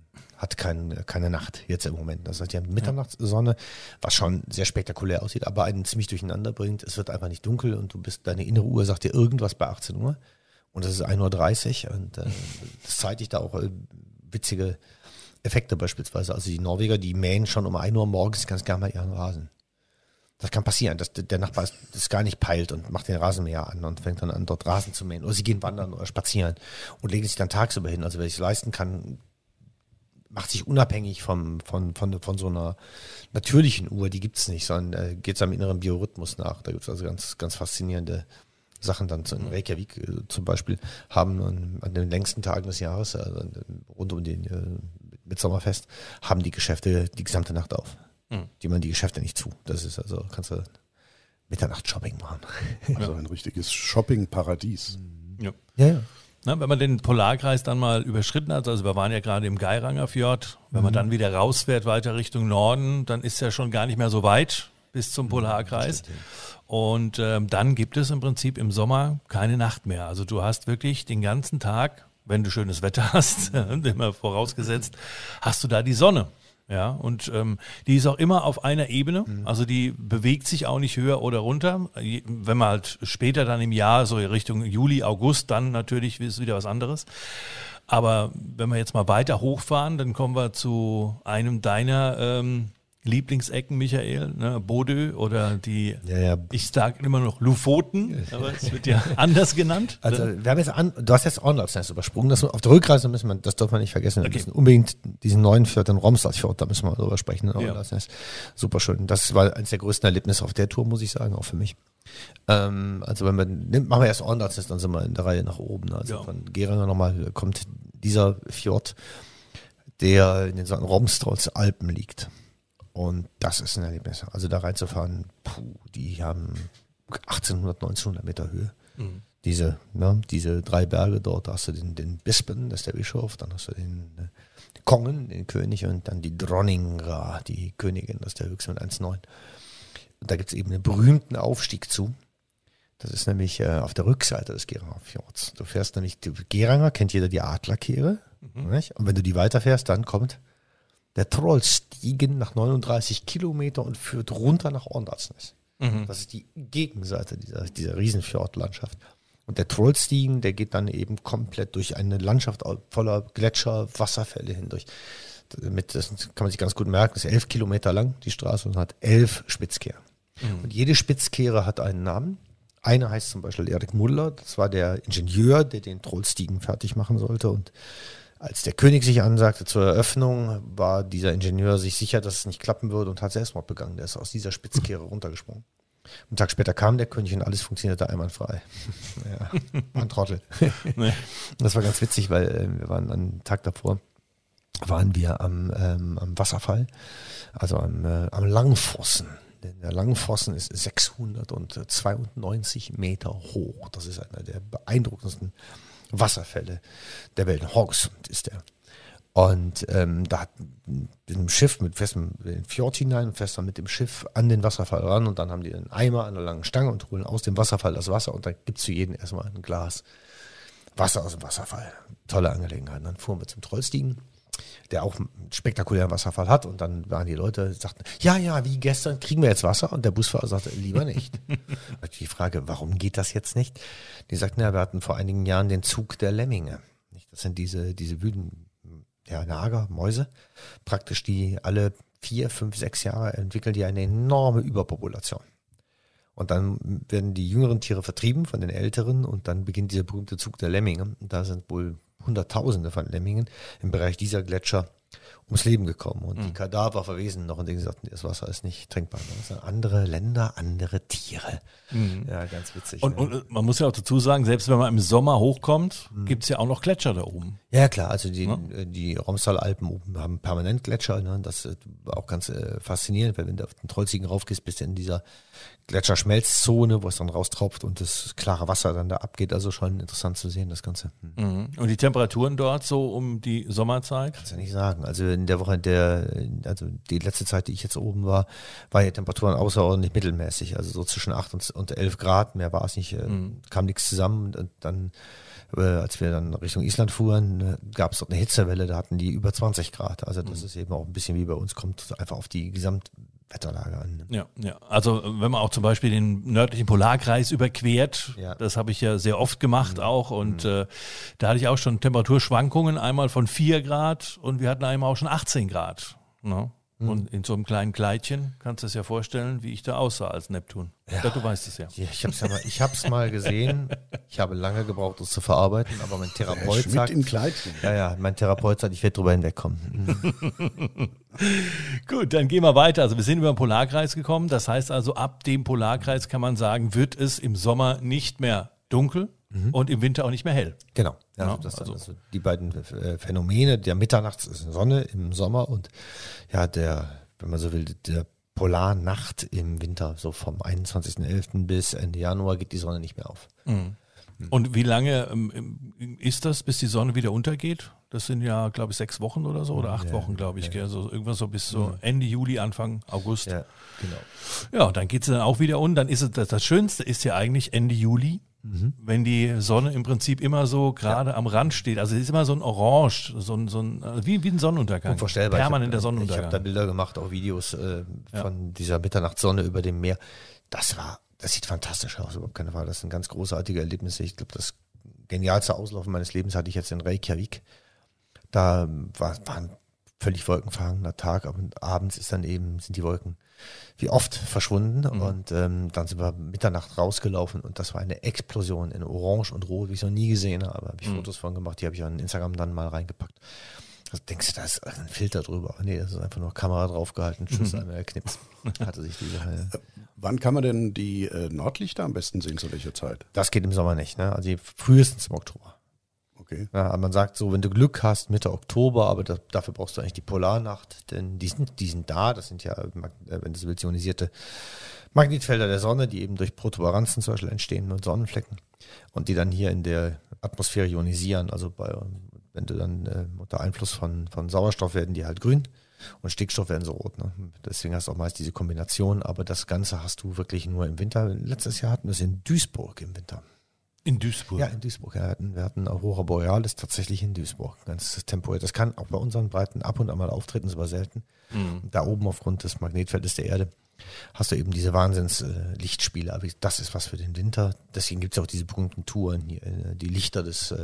Speaker 4: Nacht jetzt im Moment. Das heißt, die haben Mitternachtssonne, was schon sehr spektakulär aussieht, aber einen ziemlich durcheinander bringt. Es wird einfach nicht dunkel und deine innere Uhr sagt dir irgendwas bei 18 Uhr. Und das ist 1.30 Uhr und das zeitigt da auch witzige Effekte beispielsweise. Also die Norweger, die mähen schon um 1 Uhr morgens ganz gerne mal ihren Rasen. Das kann passieren, dass der Nachbar das gar nicht peilt und macht den Rasenmäher an und fängt dann an, dort Rasen zu mähen. Oder sie gehen wandern oder spazieren und legen sich dann tagsüber hin. Also wer sich leisten kann, macht sich unabhängig von so einer natürlichen Uhr, die gibt's nicht, sondern geht seinem inneren Biorhythmus nach. Da gibt's also ganz, ganz faszinierende Sachen dann in Reykjavik zum Beispiel, haben an den längsten Tagen des Jahres, also rund um den Mitsommerfest, haben die Geschäfte die gesamte Nacht auf. Die man die Geschäfte nicht zu. Das ist also, kannst du Mitternacht-Shopping machen.
Speaker 2: Also ein richtiges Shopping-Paradies.
Speaker 4: Ja.
Speaker 3: Na, wenn man den Polarkreis dann mal überschritten hat, also wir waren ja gerade im Geiranger Fjord, wenn man dann wieder rausfährt, weiter Richtung Norden, dann ist ja schon gar nicht mehr so weit bis zum Polarkreis. Und dann gibt es im Prinzip im Sommer keine Nacht mehr. Also du hast wirklich den ganzen Tag, wenn du schönes Wetter hast, immer vorausgesetzt, hast du da die Sonne. Ja, und die ist auch immer auf einer Ebene, also die bewegt sich auch nicht höher oder runter. Wenn man halt später dann im Jahr, so Richtung Juli, August, dann natürlich ist wieder was anderes. Aber wenn wir jetzt mal weiter hochfahren, dann kommen wir zu einem deiner Lieblingsecken, Michael, ne, Bodø oder die, ich sage immer noch Lofoten, aber es wird ja anders genannt.
Speaker 4: Also wir haben jetzt du hast jetzt Arendalsnes übersprungen, das auf der Rückreise das darf man nicht vergessen. Wir müssen unbedingt diesen neuen Fjord, den Romsdalsfjord, da müssen wir drüber sprechen. Super schön. Das war eines der größten Erlebnisse auf der Tour, muss ich sagen, auch für mich. Also wenn machen wir erst Arendalsnes, dann sind wir in der Reihe nach oben. Also von Geiranger nochmal kommt dieser Fjord, der in den Romsdalsalpen liegt. Und das ist ein Erlebnis. Also da reinzufahren, die haben 1800, 1900 Meter Höhe. Diese 3 Berge dort, da hast du den Bispen, das ist der Bischof, dann hast du den Kongen, den König, und dann die Dronninga, die Königin, das ist der höchste mit 1,9. Und da gibt es eben einen berühmten Aufstieg zu. Das ist nämlich auf der Rückseite des Geiranger Fjords. Du fährst nämlich, Geiranger kennt jeder die Adlerkehre. Nicht? Und wenn du die weiterfährst, dann kommt der Trollstigen nach 39 Kilometer und führt runter nach Arendalsnes. Das ist die Gegenseite dieser Riesenfjordlandschaft. Und der Trollstigen, der geht dann eben komplett durch eine Landschaft voller Gletscher, Wasserfälle hindurch. Das kann man sich ganz gut merken, das ist 11 Kilometer lang, die Straße, und hat 11 Spitzkehre. Und jede Spitzkehre hat einen Namen. Eine heißt zum Beispiel Erik Muller, das war der Ingenieur, der den Trollstigen fertig machen sollte, und als der König sich ansagte zur Eröffnung, war dieser Ingenieur sich sicher, dass es nicht klappen würde, und hat Selbstmord begangen. Der ist aus dieser Spitzkehre runtergesprungen. Einen Tag später kam der König und alles funktionierte einwandfrei. Ja, ein Trottel. Das war ganz witzig, weil wir waren einen Tag davor, waren wir am Wasserfall, also am Langfossen. Denn der Langfossen ist 692 Meter hoch. Das ist einer der beeindruckendsten Wasserfälle der Welt. Haugesund ist der. Und da hat mit dem Schiff, fährst in den Fjord hinein und fährst dann mit dem Schiff an den Wasserfall ran, und dann haben die einen Eimer an einer langen Stange und holen aus dem Wasserfall das Wasser, und dann gibt es für jeden erstmal ein Glas Wasser aus dem Wasserfall. Tolle Angelegenheit. Und dann fuhren wir zum Trollstigen, der auch einen spektakulären Wasserfall hat, und dann waren die Leute, sagten, ja, wie gestern, kriegen wir jetzt Wasser? Und der Busfahrer sagte, lieber nicht. Die Frage, warum geht das jetzt nicht? Die sagten, wir hatten vor einigen Jahren den Zug der Lemminge. Das sind diese wüden Nager, Mäuse, praktisch, die alle 4, 5, 6 Jahre entwickeln die eine enorme Überpopulation. Und dann werden die jüngeren Tiere vertrieben von den älteren, und dann beginnt dieser berühmte Zug der Lemminge. Und da sind wohl Hunderttausende von Lemmingen im Bereich dieser Gletscher ums Leben gekommen. Und die Kadaver verwesen noch, und die sagten, das Wasser ist nicht trinkbar. Das sind andere Länder, andere Tiere. Ja, ganz witzig.
Speaker 3: Und man muss ja auch dazu sagen, selbst wenn man im Sommer hochkommt, gibt es ja auch noch Gletscher da oben.
Speaker 4: Ja, klar. Also die Romsdalalpen oben haben permanent Gletscher. Ne? Das ist auch ganz faszinierend, weil wenn du auf den Trollstigen raufgehst, bist du in dieser Gletscherschmelzzone, wo es dann raustropft und das klare Wasser dann da abgeht. Also schon interessant zu sehen, das Ganze.
Speaker 3: Und die Temperaturen dort so um die Sommerzeit?
Speaker 4: Kannst du nicht sagen. Also in der Woche, also die letzte Zeit, die ich jetzt oben war die Temperaturen außerordentlich mittelmäßig. Also so zwischen 8 und 11 Grad, mehr war es nicht, kam nichts zusammen. Und dann, als wir dann Richtung Island fuhren, gab es dort eine Hitzewelle, da hatten die über 20 Grad. Also das ist eben auch ein bisschen wie bei uns, kommt einfach auf die Gesamtwetterlage an.
Speaker 3: Ja. Also wenn man auch zum Beispiel den nördlichen Polarkreis überquert, das habe ich ja sehr oft gemacht auch, und da hatte ich auch schon Temperaturschwankungen, einmal von 4 Grad, und wir hatten einmal auch schon 18 Grad. Ne? Und in so einem kleinen Kleidchen kannst du es ja vorstellen, wie ich da aussah als Neptun. Ja. Du weißt es ja.
Speaker 4: Ich hab's mal gesehen. Ich habe lange gebraucht, das zu verarbeiten, aber mein Therapeut sagt,
Speaker 2: im Kleidchen.
Speaker 4: Mein Therapeut sagt, ich werde drüber hinwegkommen.
Speaker 3: Gut, dann gehen wir weiter. Also wir sind über den Polarkreis gekommen. Das heißt also, ab dem Polarkreis kann man sagen, wird es im Sommer nicht mehr dunkel und im Winter auch nicht mehr hell.
Speaker 4: Genau.
Speaker 3: Ja,
Speaker 4: also die beiden Phänomene der Mitternachtssonne im Sommer und wenn man so will, der Polarnacht im Winter, so vom 21.11. bis Ende Januar geht die Sonne nicht mehr auf.
Speaker 3: Und wie lange ist das, bis die Sonne wieder untergeht? Das sind ja, glaube ich, 6 Wochen oder so, oder 8 Wochen, glaube ich. Ja. So, irgendwas so bis so Ende Juli, Anfang August. Ja,
Speaker 4: genau.
Speaker 3: Ja, dann geht es dann auch wieder unten. Dann ist es, das Schönste ist ja eigentlich Ende Juli, wenn die Sonne im Prinzip immer so gerade am Rand steht. Also es ist immer so ein Orange, so ein wie ein Sonnenuntergang.
Speaker 4: Unvorstellbar.
Speaker 3: Permanenter Sonnenuntergang.
Speaker 4: Ich habe da Bilder gemacht, auch Videos von dieser Mitternachtssonne über dem Meer. Das sieht fantastisch aus, überhaupt keine Frage. Das sind ganz großartige Erlebnisse. Ich glaube, das genialste Auslaufen meines Lebens hatte ich jetzt in Reykjavik. Da war ein völlig wolkenverhangener Tag, aber abends sind die Wolken wie oft verschwunden und dann sind wir Mitternacht rausgelaufen und das war eine Explosion in Orange und Rot, wie ich es noch nie gesehen habe. Habe ich Fotos von gemacht, die habe ich an Instagram dann mal reingepackt. Also denkst du, da ist ein Filter drüber. Aber nee, das ist einfach nur Kamera draufgehalten, Schuss einmal geknipst. Hatte sich
Speaker 2: Wann kann man denn die Nordlichter am besten sehen, zu welcher Zeit?
Speaker 4: Das geht im Sommer nicht, ne? Also frühestens im Oktober.
Speaker 2: Okay.
Speaker 4: Ja, man sagt so, wenn du Glück hast, Mitte Oktober, aber dafür brauchst du eigentlich die Polarnacht, denn die sind da, das sind ja, wenn du so willst, ionisierte Magnetfelder der Sonne, die eben durch Protuberanzen zum Beispiel entstehen und Sonnenflecken und die dann hier in der Atmosphäre ionisieren, also wenn du dann unter Einfluss von Sauerstoff werden die halt grün und Stickstoff werden so rot. Ne? Deswegen hast du auch meist diese Kombination, aber das Ganze hast du wirklich nur im Winter. Letztes Jahr hatten wir es in Duisburg im Winter.
Speaker 3: In Duisburg?
Speaker 4: Ja, in Duisburg. Ja, wir hatten Aurora Borealis tatsächlich in Duisburg. Ganz temporär. Das kann auch bei unseren Breiten ab und an mal auftreten, ist aber selten. Da oben aufgrund des Magnetfeldes der Erde hast du eben diese Wahnsinns-Lichtspiele. Aber das ist was für den Winter. Deswegen gibt es auch diese berühmten Touren hier, die Lichter des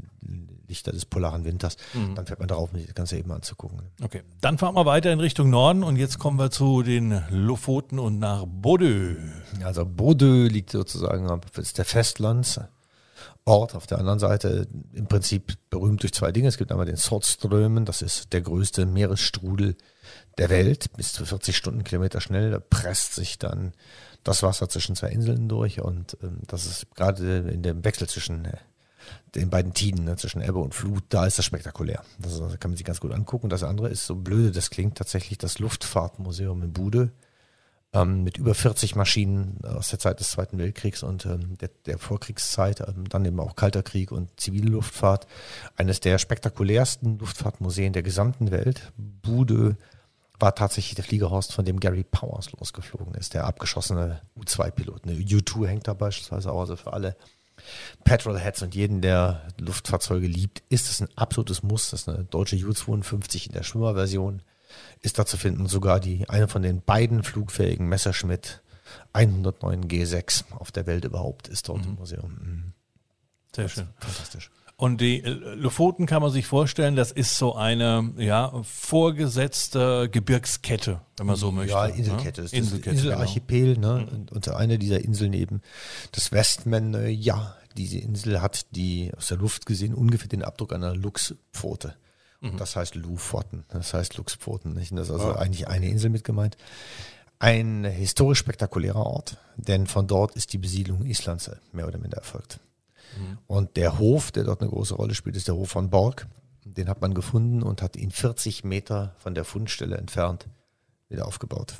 Speaker 4: polaren Winters. Dann fährt man darauf, um sich das Ganze eben anzugucken.
Speaker 3: Okay, dann fahren wir weiter in Richtung Norden und jetzt kommen wir zu den Lofoten und nach Bodø.
Speaker 4: Also Bodø liegt sozusagen, ist der Festlandsort. Auf der anderen Seite im Prinzip berühmt durch 2 Dinge. Es gibt einmal den Sortströmen, das ist der größte Meeresstrudel der Welt, bis zu 40 Stundenkilometer schnell. Da presst sich dann das Wasser zwischen 2 Inseln durch und das ist gerade in dem Wechsel zwischen den beiden Tiden, ne, zwischen Ebbe und Flut, da ist das spektakulär. Das kann man sich ganz gut angucken. Und das andere ist, so blöde das klingt, tatsächlich das Luftfahrtmuseum in Bodø. Mit über 40 Maschinen aus der Zeit des Zweiten Weltkriegs und der Vorkriegszeit, dann eben auch Kalter Krieg und zivile Luftfahrt. Eines der spektakulärsten Luftfahrtmuseen der gesamten Welt. Bodø war tatsächlich der Fliegerhorst, von dem Gary Powers losgeflogen ist, der abgeschossene U-2-Pilot. Eine U-2 hängt da beispielsweise auch, also für alle Petrolheads und jeden, der Luftfahrzeuge liebt, ist es ein absolutes Muss. Das ist eine deutsche U-52 in der Schwimmerversion. Ist da zu finden, sogar eine von den beiden flugfähigen Messerschmitt 109 G6 auf der Welt überhaupt ist dort im Museum.
Speaker 3: Sehr schön.
Speaker 4: Fantastisch.
Speaker 3: Und die Lofoten kann man sich vorstellen, das ist so eine vorgesetzte Gebirgskette, wenn man so möchte.
Speaker 4: Ja, Inselkette.
Speaker 3: Ne?
Speaker 4: Das ist Inselarchipel, genau. Ne? Und eine dieser Inseln eben, das Westman, diese Insel hat aus der Luft gesehen ungefähr den Abdruck einer Luchspfote. Das heißt Lofoten, das heißt Luchspfoten. Nicht? Das ist also eigentlich eine Insel mit gemeint. Ein historisch spektakulärer Ort, denn von dort ist die Besiedlung Islands mehr oder minder erfolgt. Und der Hof, der dort eine große Rolle spielt, ist der Hof von Borg. Den hat man gefunden und hat ihn 40 Meter von der Fundstelle entfernt wieder aufgebaut.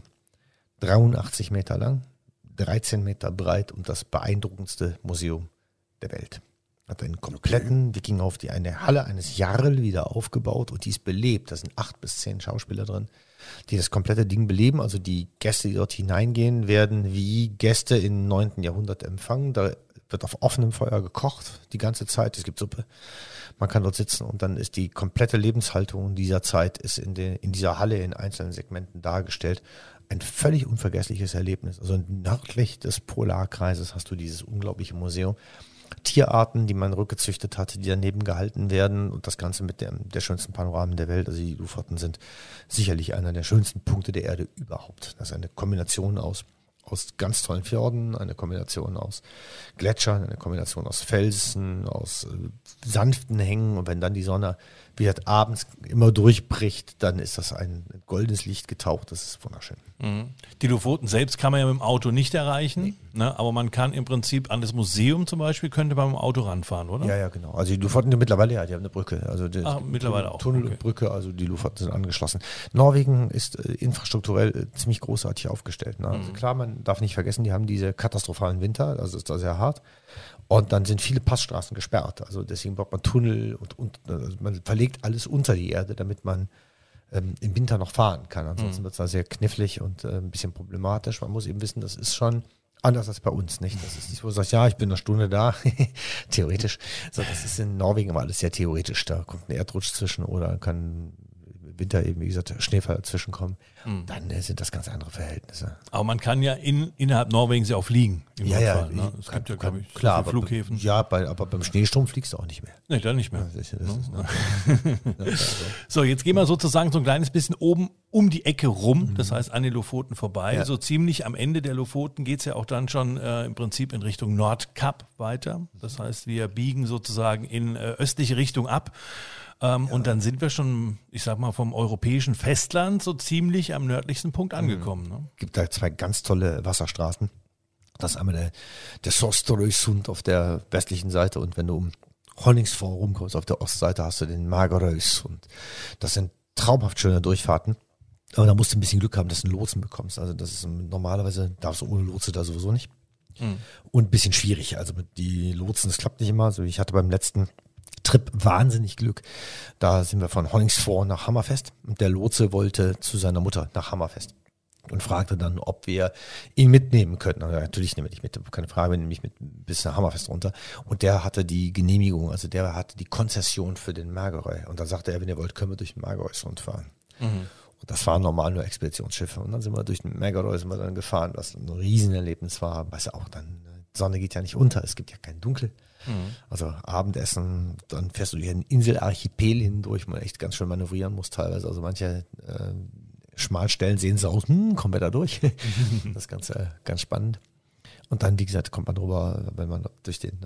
Speaker 4: 83 Meter lang, 13 Meter breit und das beeindruckendste Museum der Welt. Hat einen kompletten Wiking-Hof, eine Halle eines Jarl wieder aufgebaut und die ist belebt. Da sind 8 bis 10 Schauspieler drin, die das komplette Ding beleben. Also die Gäste, die dort hineingehen, werden wie Gäste im 9. Jahrhundert empfangen. Da wird auf offenem Feuer gekocht die ganze Zeit. Es gibt Suppe. Man kann dort sitzen und dann ist die komplette Lebenshaltung dieser Zeit ist in dieser Halle in einzelnen Segmenten dargestellt. Ein völlig unvergessliches Erlebnis. Also nördlich des Polarkreises hast du dieses unglaubliche Museum. Tierarten, die man rückgezüchtet hat, die daneben gehalten werden und das Ganze mit der schönsten Panoramen der Welt. Also die Lofoten sind sicherlich einer der schönsten Punkte der Erde überhaupt. Das ist eine Kombination aus ganz tollen Fjorden, eine Kombination aus Gletschern, eine Kombination aus Felsen, aus sanften Hängen und wenn dann die Sonne wieder abends immer durchbricht, dann ist das ein goldenes Licht getaucht, das ist wunderschön.
Speaker 3: Die Lofoten selbst kann man ja mit dem Auto nicht erreichen, ne? Aber man kann im Prinzip an das Museum zum Beispiel, könnte man mit dem Auto ranfahren, oder?
Speaker 4: Ja, genau. Also die Lofoten mittlerweile, ja, die haben eine Brücke. Also
Speaker 3: mittlerweile auch.
Speaker 4: Tunnel,
Speaker 3: okay.
Speaker 4: Brücke, also die Lofoten sind angeschlossen. Norwegen ist infrastrukturell ziemlich großartig aufgestellt. Ne? Also klar, man darf nicht vergessen, die haben diese katastrophalen Winter, also ist da sehr hart. Und dann sind viele Passstraßen gesperrt. Also deswegen braucht man Tunnel und also man verlegt alles unter die Erde, damit man im Winter noch fahren kann. Ansonsten wird es da sehr knifflig und ein bisschen problematisch. Man muss eben wissen, das ist schon anders als bei uns, nicht? Das ist nicht, wo du sagst, ja, ich bin eine Stunde da, theoretisch. So, das ist in Norwegen aber alles sehr theoretisch. Da kommt ein Erdrutsch zwischen oder kann im Winter eben, wie gesagt, Schneefall dazwischen kommen. Dann sind das ganz andere Verhältnisse.
Speaker 3: Aber man kann ja innerhalb Norwegens ja auch fliegen. Im Notfall, ne? Es
Speaker 4: kann,
Speaker 3: gibt ja, glaube ich,
Speaker 4: klar,
Speaker 3: so viele Flughäfen.
Speaker 4: Aber beim Schneesturm fliegst du auch nicht mehr.
Speaker 3: Nee, dann nicht mehr.
Speaker 4: Das ist
Speaker 3: So, jetzt gehen wir sozusagen so ein kleines bisschen oben um die Ecke rum, das heißt an den Lofoten vorbei.
Speaker 4: Ja.
Speaker 3: So ziemlich am Ende der Lofoten geht es ja auch dann schon im Prinzip in Richtung Nordkap weiter. Das heißt, wir biegen sozusagen in östliche Richtung ab. Und dann sind wir schon, ich sag mal, vom europäischen Festland so ziemlich am nördlichsten Punkt angekommen. Ne?
Speaker 4: gibt da zwei ganz tolle Wasserstraßen. Das ist einmal der Sosterøysund auf der westlichen Seite und wenn du um Honningsvår rumkommst auf der Ostseite, hast du den Magerøysund. Das sind traumhaft schöne Durchfahrten. Aber da musst du ein bisschen Glück haben, dass du einen Lotsen bekommst. Also das ist normalerweise, darfst du ohne Lotse da sowieso nicht. Und ein bisschen schwierig. Also mit die Lotsen, das klappt nicht immer. Also ich hatte beim letzten Trip wahnsinnig Glück. Da sind wir von Honningsvår nach Hammerfest und der Lotse wollte zu seiner Mutter nach Hammerfest und fragte dann, ob wir ihn mitnehmen könnten. Also natürlich nehmen wir dich mit, keine Frage, wir nehmen mich mit bis nach Hammerfest runter. Und der hatte die Genehmigung, also der hatte die Konzession für den Magerøy. Und dann sagte er, wenn ihr wollt, können wir durch den Magerøysund fahren. Und das waren normal nur Expeditionsschiffe. Und dann sind wir durch den Magerøy sind wir dann gefahren, was ein Riesenerlebnis war. Weißt du auch, dann, die Sonne geht ja nicht unter, es gibt ja kein Dunkel. Also Abendessen, dann fährst du durch einen Inselarchipel hindurch, wo man echt ganz schön manövrieren muss teilweise. Also manche Schmalstellen sehen so aus, kommen wir da durch. Das Ganze ganz spannend. Und dann, wie gesagt, kommt man drüber, wenn man durch den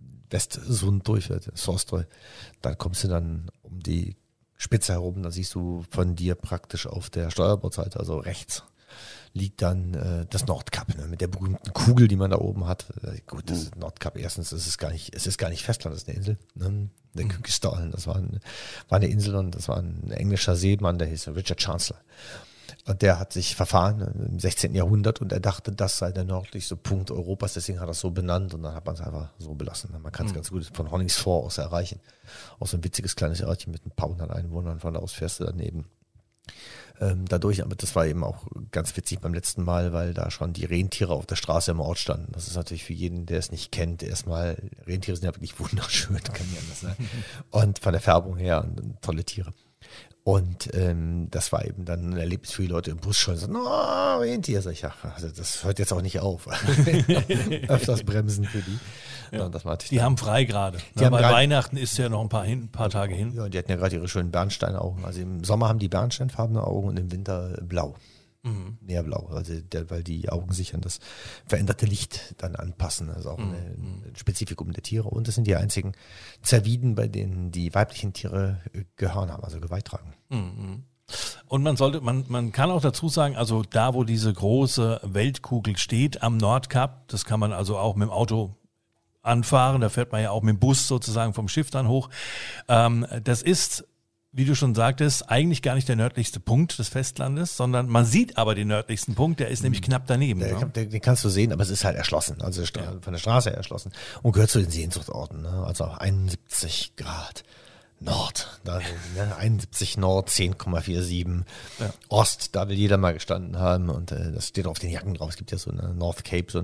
Speaker 4: Westsund durchfährt, Sostrøy, dann kommst du dann um die Spitze herum, dann siehst du von dir praktisch auf der Steuerbordseite, also rechts, liegt dann das Nordkap, ne, mit der berühmten Kugel, die man da oben hat. Gut, das ist Nordkap. Erstens, es ist gar nicht Festland, das ist eine Insel. Ne? Der Kyrgyzstan, das war eine Insel und das war ein englischer Seemann, der hieß Richard Chancellor. Und der hat sich verfahren im 16. Jahrhundert und er dachte, das sei der nördlichste Punkt Europas, deswegen hat er es so benannt und dann hat man es einfach so belassen. Man kann es ganz gut von Honningsvår aus erreichen. Auch so ein witziges kleines Örtchen mit ein paar hundert Einwohnern, von da aus fährst du daneben. Dadurch, aber das war eben auch ganz witzig beim letzten Mal, weil da schon die Rentiere auf der Straße im Ort standen. Das ist natürlich für jeden, der es nicht kennt, erstmal, Rentiere sind ja wirklich wunderschön, kann ich anders sagen. Und von der Färbung her tolle Tiere. Und das war eben dann ein Erlebnis für die Leute im Bus schon. So, Rentier, sag ich, ja, also das hört jetzt auch nicht auf. Öfters bremsen für die.
Speaker 3: Ja.
Speaker 4: Das war
Speaker 3: die haben frei gerade. Bei Weihnachten ist ja noch ein paar Tage hin.
Speaker 4: Ja, die hatten ja gerade ihre schönen Bernsteinaugen. Also im Sommer haben die bernsteinfarbene Augen und im Winter blau. Meerblau, also weil die Augen sich an das veränderte Licht dann anpassen. Das ist auch ein Spezifikum der Tiere. Und das sind die einzigen Cerviden, bei denen die weiblichen Tiere Gehörn haben, also Geweih tragen.
Speaker 3: Und man kann auch dazu sagen, also da, wo diese große Weltkugel steht am Nordkap, das kann man also auch mit dem Auto anfahren, da fährt man ja auch mit dem Bus sozusagen vom Schiff dann hoch. Das ist, wie du schon sagtest, eigentlich gar nicht der nördlichste Punkt des Festlandes, sondern man sieht aber den nördlichsten Punkt, der ist nämlich knapp daneben.
Speaker 4: Den kannst du sehen, aber es ist halt erschlossen, also von der Straße her erschlossen und gehört zu den Sehnsuchtsorten, ne? Also 71 Grad Nord, da, ne? 71 Nord, 10,47 Ost, da will jeder mal gestanden haben und das steht auf den Jacken drauf. Es gibt ja so eine North Cape, so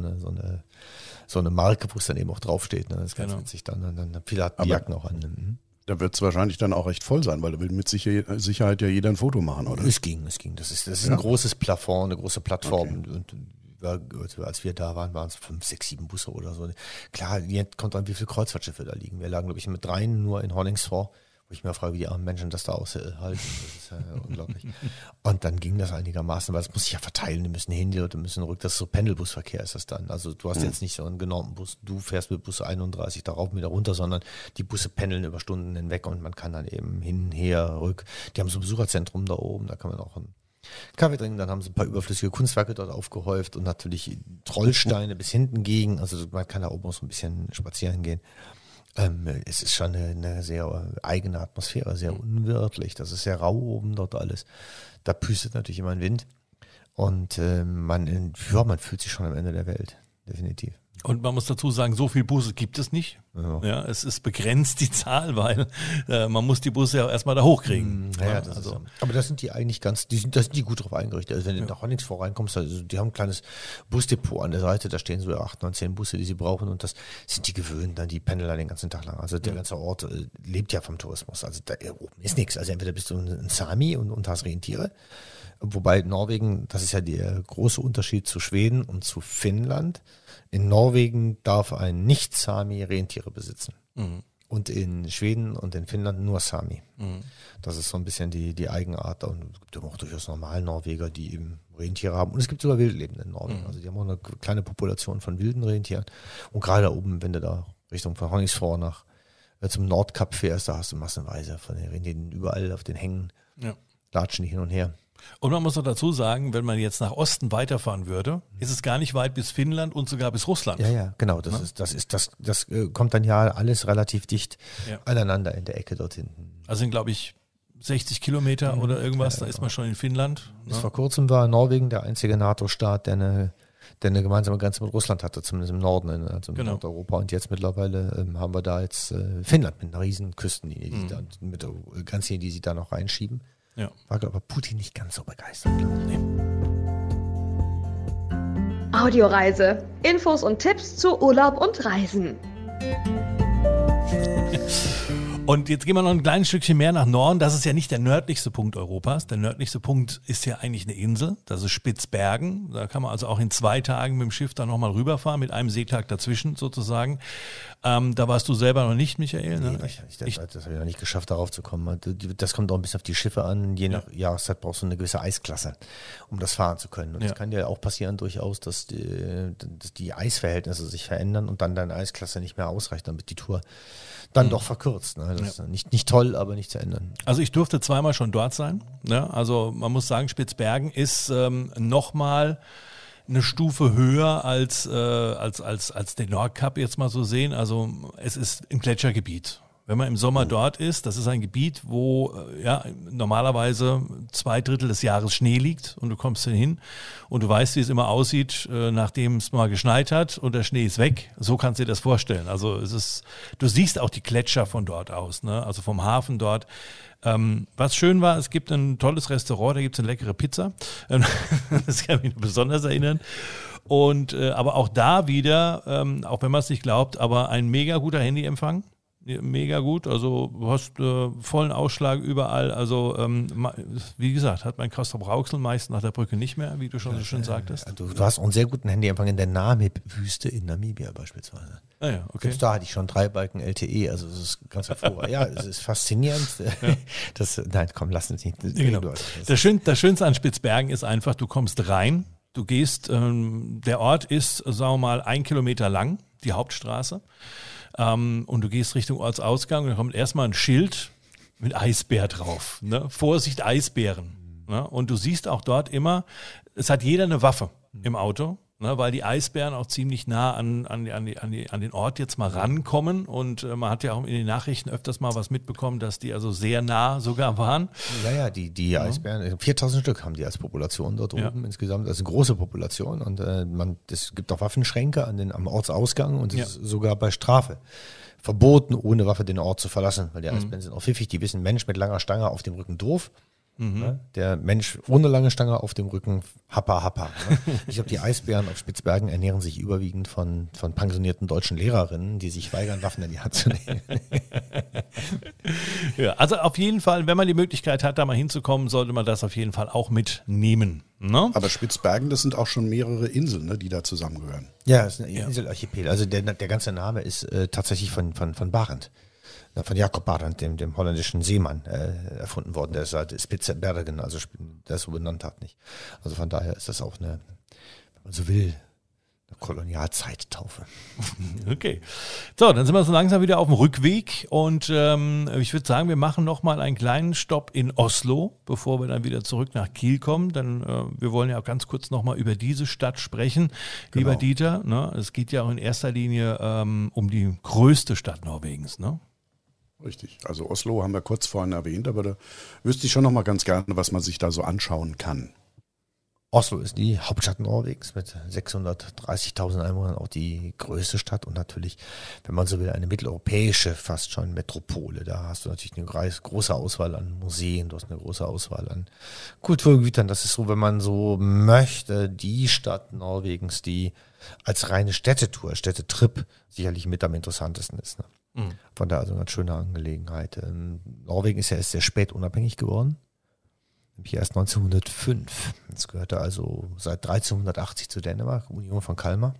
Speaker 4: eine Marke, wo es dann eben auch draufsteht. Ne? Das ist ganz witzig dann viele hatten die Jacken auch an.
Speaker 2: Da wird es wahrscheinlich dann auch recht voll sein, weil da will mit Sicherheit ja jeder ein Foto machen, oder?
Speaker 4: Es ging. Das ist ein großes Plafond, eine große Plattform.
Speaker 2: Okay.
Speaker 4: Und als wir da waren es 5, 6, 7 Busse oder so. Klar, jetzt kommt an, wie viele Kreuzfahrtschiffe da liegen. Wir lagen, glaube ich, mit 3 nur in Honningsville, wo ich mir frage, wie die armen Menschen das da aushalten. Das ist ja unglaublich. Und dann ging das einigermaßen, weil es muss sich ja verteilen. Die müssen hin, die Leute müssen rück. Das ist so Pendelbusverkehr ist das dann. Also du hast jetzt nicht so einen genormten Bus. Du fährst mit Bus 31 da rauf und wieder runter, sondern die Busse pendeln über Stunden hinweg und man kann dann eben hin, her, rück. Die haben so ein Besucherzentrum da oben, da kann man auch einen Kaffee trinken. Dann haben sie ein paar überflüssige Kunstwerke dort aufgehäuft und natürlich Trollsteine bis hinten gegen. Also man kann da oben auch so ein bisschen spazieren gehen. Es ist schon eine sehr eigene Atmosphäre, sehr unwirtlich. Das ist sehr rau oben dort alles. Da püstet natürlich immer ein Wind. Und man fühlt sich schon am Ende der Welt, definitiv.
Speaker 3: Und man muss dazu sagen, so viele Busse gibt es nicht. Ja, es ist begrenzt die Zahl, weil man muss die Busse ja auch erstmal da hochkriegen.
Speaker 4: Aber das sind die eigentlich da sind die gut drauf eingerichtet. Also wenn du nach Honningsville reinkommst, also die haben ein kleines Busdepot an der Seite, da stehen so 8, 9, 10 Busse, die sie brauchen und das sind die gewöhnt, dann die pendeln da den ganzen Tag lang. Also der ganze Ort lebt ja vom Tourismus. Also da oben ist nichts. Also entweder bist du ein Sami und hast Rentiere, wobei Norwegen, das ist ja der große Unterschied zu Schweden und zu Finnland. In Norwegen darf ein Nicht-Sami Rentiere besitzen. Mhm. Und in Schweden und in Finnland nur Sami. Mhm. Das ist so ein bisschen die Eigenart. Und es gibt auch durchaus normale Norweger, die eben Rentiere haben. Und es gibt sogar Wildlebende in Norwegen. Mhm. Also die haben auch eine kleine Population von wilden Rentieren. Und gerade da oben, wenn du da Richtung von Honningsville nach zum Nordkap fährst, da hast du massenweise von den Rentieren überall auf den Hängen. Ja. Latschen die hin und her.
Speaker 3: Und man muss noch dazu sagen, wenn man jetzt nach Osten weiterfahren würde, ist es gar nicht weit bis Finnland und sogar bis Russland.
Speaker 4: Ja, genau. Das kommt dann ja alles relativ dicht aneinander in der Ecke dort hinten.
Speaker 3: Also sind, glaube ich, 60 Kilometer oder irgendwas, da ist man schon in Finnland.
Speaker 4: Bis vor kurzem war Norwegen der einzige NATO-Staat, der eine gemeinsame Grenze mit Russland hatte, zumindest im Norden, also in Nordeuropa. Und jetzt mittlerweile haben wir da jetzt Finnland mit einer riesen Küstenlinie, mit der Grenzlinie, die sie da noch reinschieben. Ja. War aber Putin nicht ganz so begeistert, glaube ich.
Speaker 1: Audioreise. Infos und Tipps zu Urlaub und Reisen.
Speaker 3: Und jetzt gehen wir noch ein kleines Stückchen mehr nach Norden. Das ist ja nicht der nördlichste Punkt Europas. Der nördlichste Punkt ist ja eigentlich eine Insel. Das ist Spitzbergen. Da kann man also auch in 2 Tagen mit dem Schiff dann nochmal rüberfahren, mit einem Seetag dazwischen sozusagen. Da warst du selber noch nicht, Michael? Ne?
Speaker 4: Nee, das habe ich noch nicht geschafft, darauf zu kommen. Das kommt auch ein bisschen auf die Schiffe an. Je nach Jahreszeit brauchst du eine gewisse Eisklasse, um das fahren zu können. Und es kann ja auch passieren durchaus, dass die Eisverhältnisse sich verändern und dann deine Eisklasse nicht mehr ausreicht, damit die Tour dann doch verkürzt. Ne? Das ist nicht toll, aber nicht zu ändern.
Speaker 3: Also ich durfte 2-mal schon dort sein. Ne? Also man muss sagen, Spitzbergen ist nochmal eine Stufe höher als den Nordkap jetzt mal so sehen. Also es ist ein Gletschergebiet. Wenn man im Sommer dort ist, das ist ein Gebiet, wo normalerweise 2/3 des Jahres Schnee liegt und du kommst hin und du weißt, wie es immer aussieht, nachdem es mal geschneit hat und der Schnee ist weg. So kannst du dir das vorstellen. Also du siehst auch die Gletscher von dort aus, ne? Also vom Hafen dort. Was schön war, es gibt ein tolles Restaurant, da gibt es eine leckere Pizza. Das kann mich besonders erinnern. Und aber auch da wieder, auch wenn man es nicht glaubt, aber ein mega guter Handyempfang. Mega gut, also du hast vollen Ausschlag überall, also wie gesagt, hat mein Castrop-Rauxel meist nach der Brücke nicht mehr, wie du schon so schön sagtest.
Speaker 4: Du hast auch einen sehr guten Handyempfang in der Namib-Wüste in Namibia beispielsweise.
Speaker 3: Ah ja, okay.
Speaker 4: Selbst da hatte ich schon 3 Balken LTE, also das ist ganz hervorragend. Ja, es ist faszinierend. Ja. Nein, komm, lass uns nicht.
Speaker 3: Genau. Das Schönste an Spitzbergen ist einfach, du kommst rein, du gehst, der Ort ist, sagen wir mal, 1 Kilometer lang, die Hauptstraße. Und du gehst Richtung Ortsausgang und da kommt erstmal ein Schild mit Eisbär drauf. Ne? Vorsicht, Eisbären. Ne? Und du siehst auch dort immer, es hat jeder eine Waffe im Auto, ne? Weil die Eisbären auch ziemlich nah an den Ort jetzt mal rankommen. Und man hat ja auch in den Nachrichten öfters mal was mitbekommen, dass die also sehr nah sogar waren.
Speaker 4: Ja, die Eisbären, 4000 Stück haben die als Population dort oben insgesamt. Das ist eine große Population und es gibt auch Waffenschränke am Ortsausgang und es ist sogar bei Strafe verboten, ohne Waffe den Ort zu verlassen, weil die Eisbären sind auch pfiffig, die wissen, Mensch mit langer Stange auf dem Rücken doof. Ne? Der Mensch ohne lange Stange auf dem Rücken, happa, happa. Ne? Ich glaube, die Eisbären auf Spitzbergen ernähren sich überwiegend von pensionierten deutschen Lehrerinnen, die sich weigern, Waffen in die Hand zu nehmen.
Speaker 3: Ja, also auf jeden Fall, wenn man die Möglichkeit hat, da mal hinzukommen, sollte man das auf jeden Fall auch mitnehmen. Ne?
Speaker 2: Aber Spitzbergen, das sind auch schon mehrere Inseln, ne, die da zusammengehören.
Speaker 4: Ja, es ist ein Inselarchipel. Also der ganze Name ist tatsächlich von Barent. Von Jacob Barent, dem holländischen Seemann, erfunden worden. Der ist halt Spitzbergen, also der so benannt hat, nicht. Also von daher ist das auch eine, wenn man so will, eine Kolonialzeittaufe.
Speaker 3: Okay. So, dann sind wir so langsam wieder auf dem Rückweg und ich würde sagen, wir machen nochmal einen kleinen Stopp in Oslo, bevor wir dann wieder zurück nach Kiel kommen, denn wir wollen ja auch ganz kurz nochmal über diese Stadt sprechen, lieber Dieter. Ne? Es geht ja auch in erster Linie um die größte Stadt Norwegens, ne?
Speaker 2: Richtig. Also Oslo haben wir kurz vorhin erwähnt, aber da wüsste ich schon noch mal ganz gerne, was man sich da so anschauen kann.
Speaker 4: Oslo ist die Hauptstadt Norwegens mit 630.000 Einwohnern, auch die größte Stadt und natürlich, wenn man so will, eine mitteleuropäische, fast schon Metropole. Da hast du natürlich eine große Auswahl an Museen, du hast eine große Auswahl an Kulturgütern. Das ist so, wenn man so möchte, die Stadt Norwegens, die als reine Städtetour, Städtetrip sicherlich mit am interessantesten ist. Ne? Von daher also eine ganz schöne Angelegenheit. Norwegen ist ja erst sehr spät unabhängig geworden. Nämlich erst 1905. Das gehörte also seit 1380 zu Dänemark, Union von Kalmar.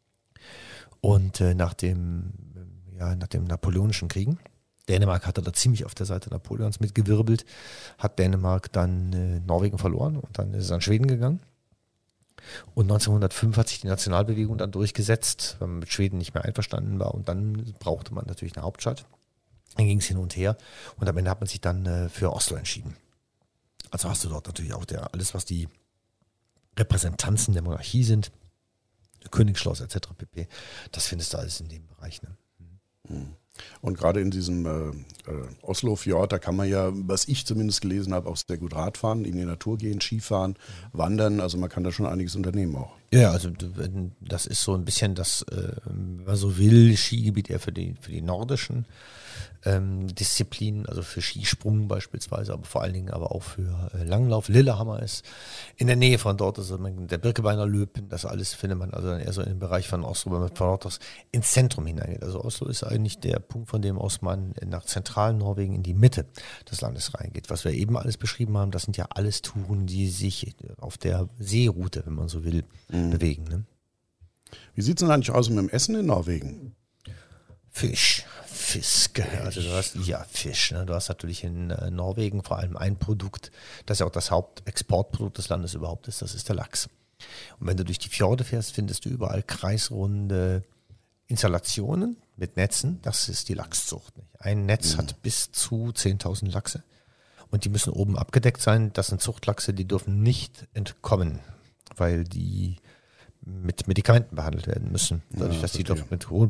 Speaker 4: Und nach dem Napoleonischen Kriegen, Dänemark hatte da ziemlich auf der Seite Napoleons mitgewirbelt, hat Dänemark dann Norwegen verloren und dann ist es an Schweden gegangen. Und 1905 hat sich die Nationalbewegung dann durchgesetzt, weil man mit Schweden nicht mehr einverstanden war und dann brauchte man natürlich eine Hauptstadt. Dann ging es hin und her und am Ende hat man sich dann für Oslo entschieden. Also hast du dort natürlich auch alles, was die Repräsentanzen der Monarchie sind, Königsschloss etc. pp. Das findest du alles in dem Bereich. Ne?
Speaker 2: Und gerade in diesem Oslo-Fjord, da kann man ja, was ich zumindest gelesen habe, auch sehr gut Radfahren, in die Natur gehen, Skifahren, wandern. Also man kann da schon einiges unternehmen auch.
Speaker 4: Ja, also das ist so ein bisschen das, wenn man so will, Skigebiet eher für die nordischen Disziplinen, also für Skisprung beispielsweise, aber vor allen Dingen aber auch für Langlauf. Lillehammer ist in der Nähe von dort, also der Birkebeiner Löpen, das alles findet man also dann eher so im Bereich von Oslo, wenn man von dort aus ins Zentrum hineingeht. Also Oslo ist eigentlich der Punkt, von dem aus man nach zentralen Norwegen in die Mitte des Landes reingeht. Was wir eben alles beschrieben haben, das sind ja alles Touren, die sich auf der Seeroute, wenn man so will, bewegen. Ne?
Speaker 2: Wie sieht es denn eigentlich aus mit dem Essen in Norwegen?
Speaker 4: Fisch. Also du hast Fisch. Ne? Du hast natürlich in Norwegen vor allem ein Produkt, das ja auch das Hauptexportprodukt des Landes überhaupt ist, das ist der Lachs. Und wenn du durch die Fjorde fährst, findest du überall kreisrunde Installationen mit Netzen, das ist die Lachszucht. Nicht? Ein Netz hat bis zu 10.000 Lachse und die müssen oben abgedeckt sein. Das sind Zuchtlachse, die dürfen nicht entkommen, weil die mit Medikamenten behandelt werden müssen. Dadurch, dass die doch mit hohem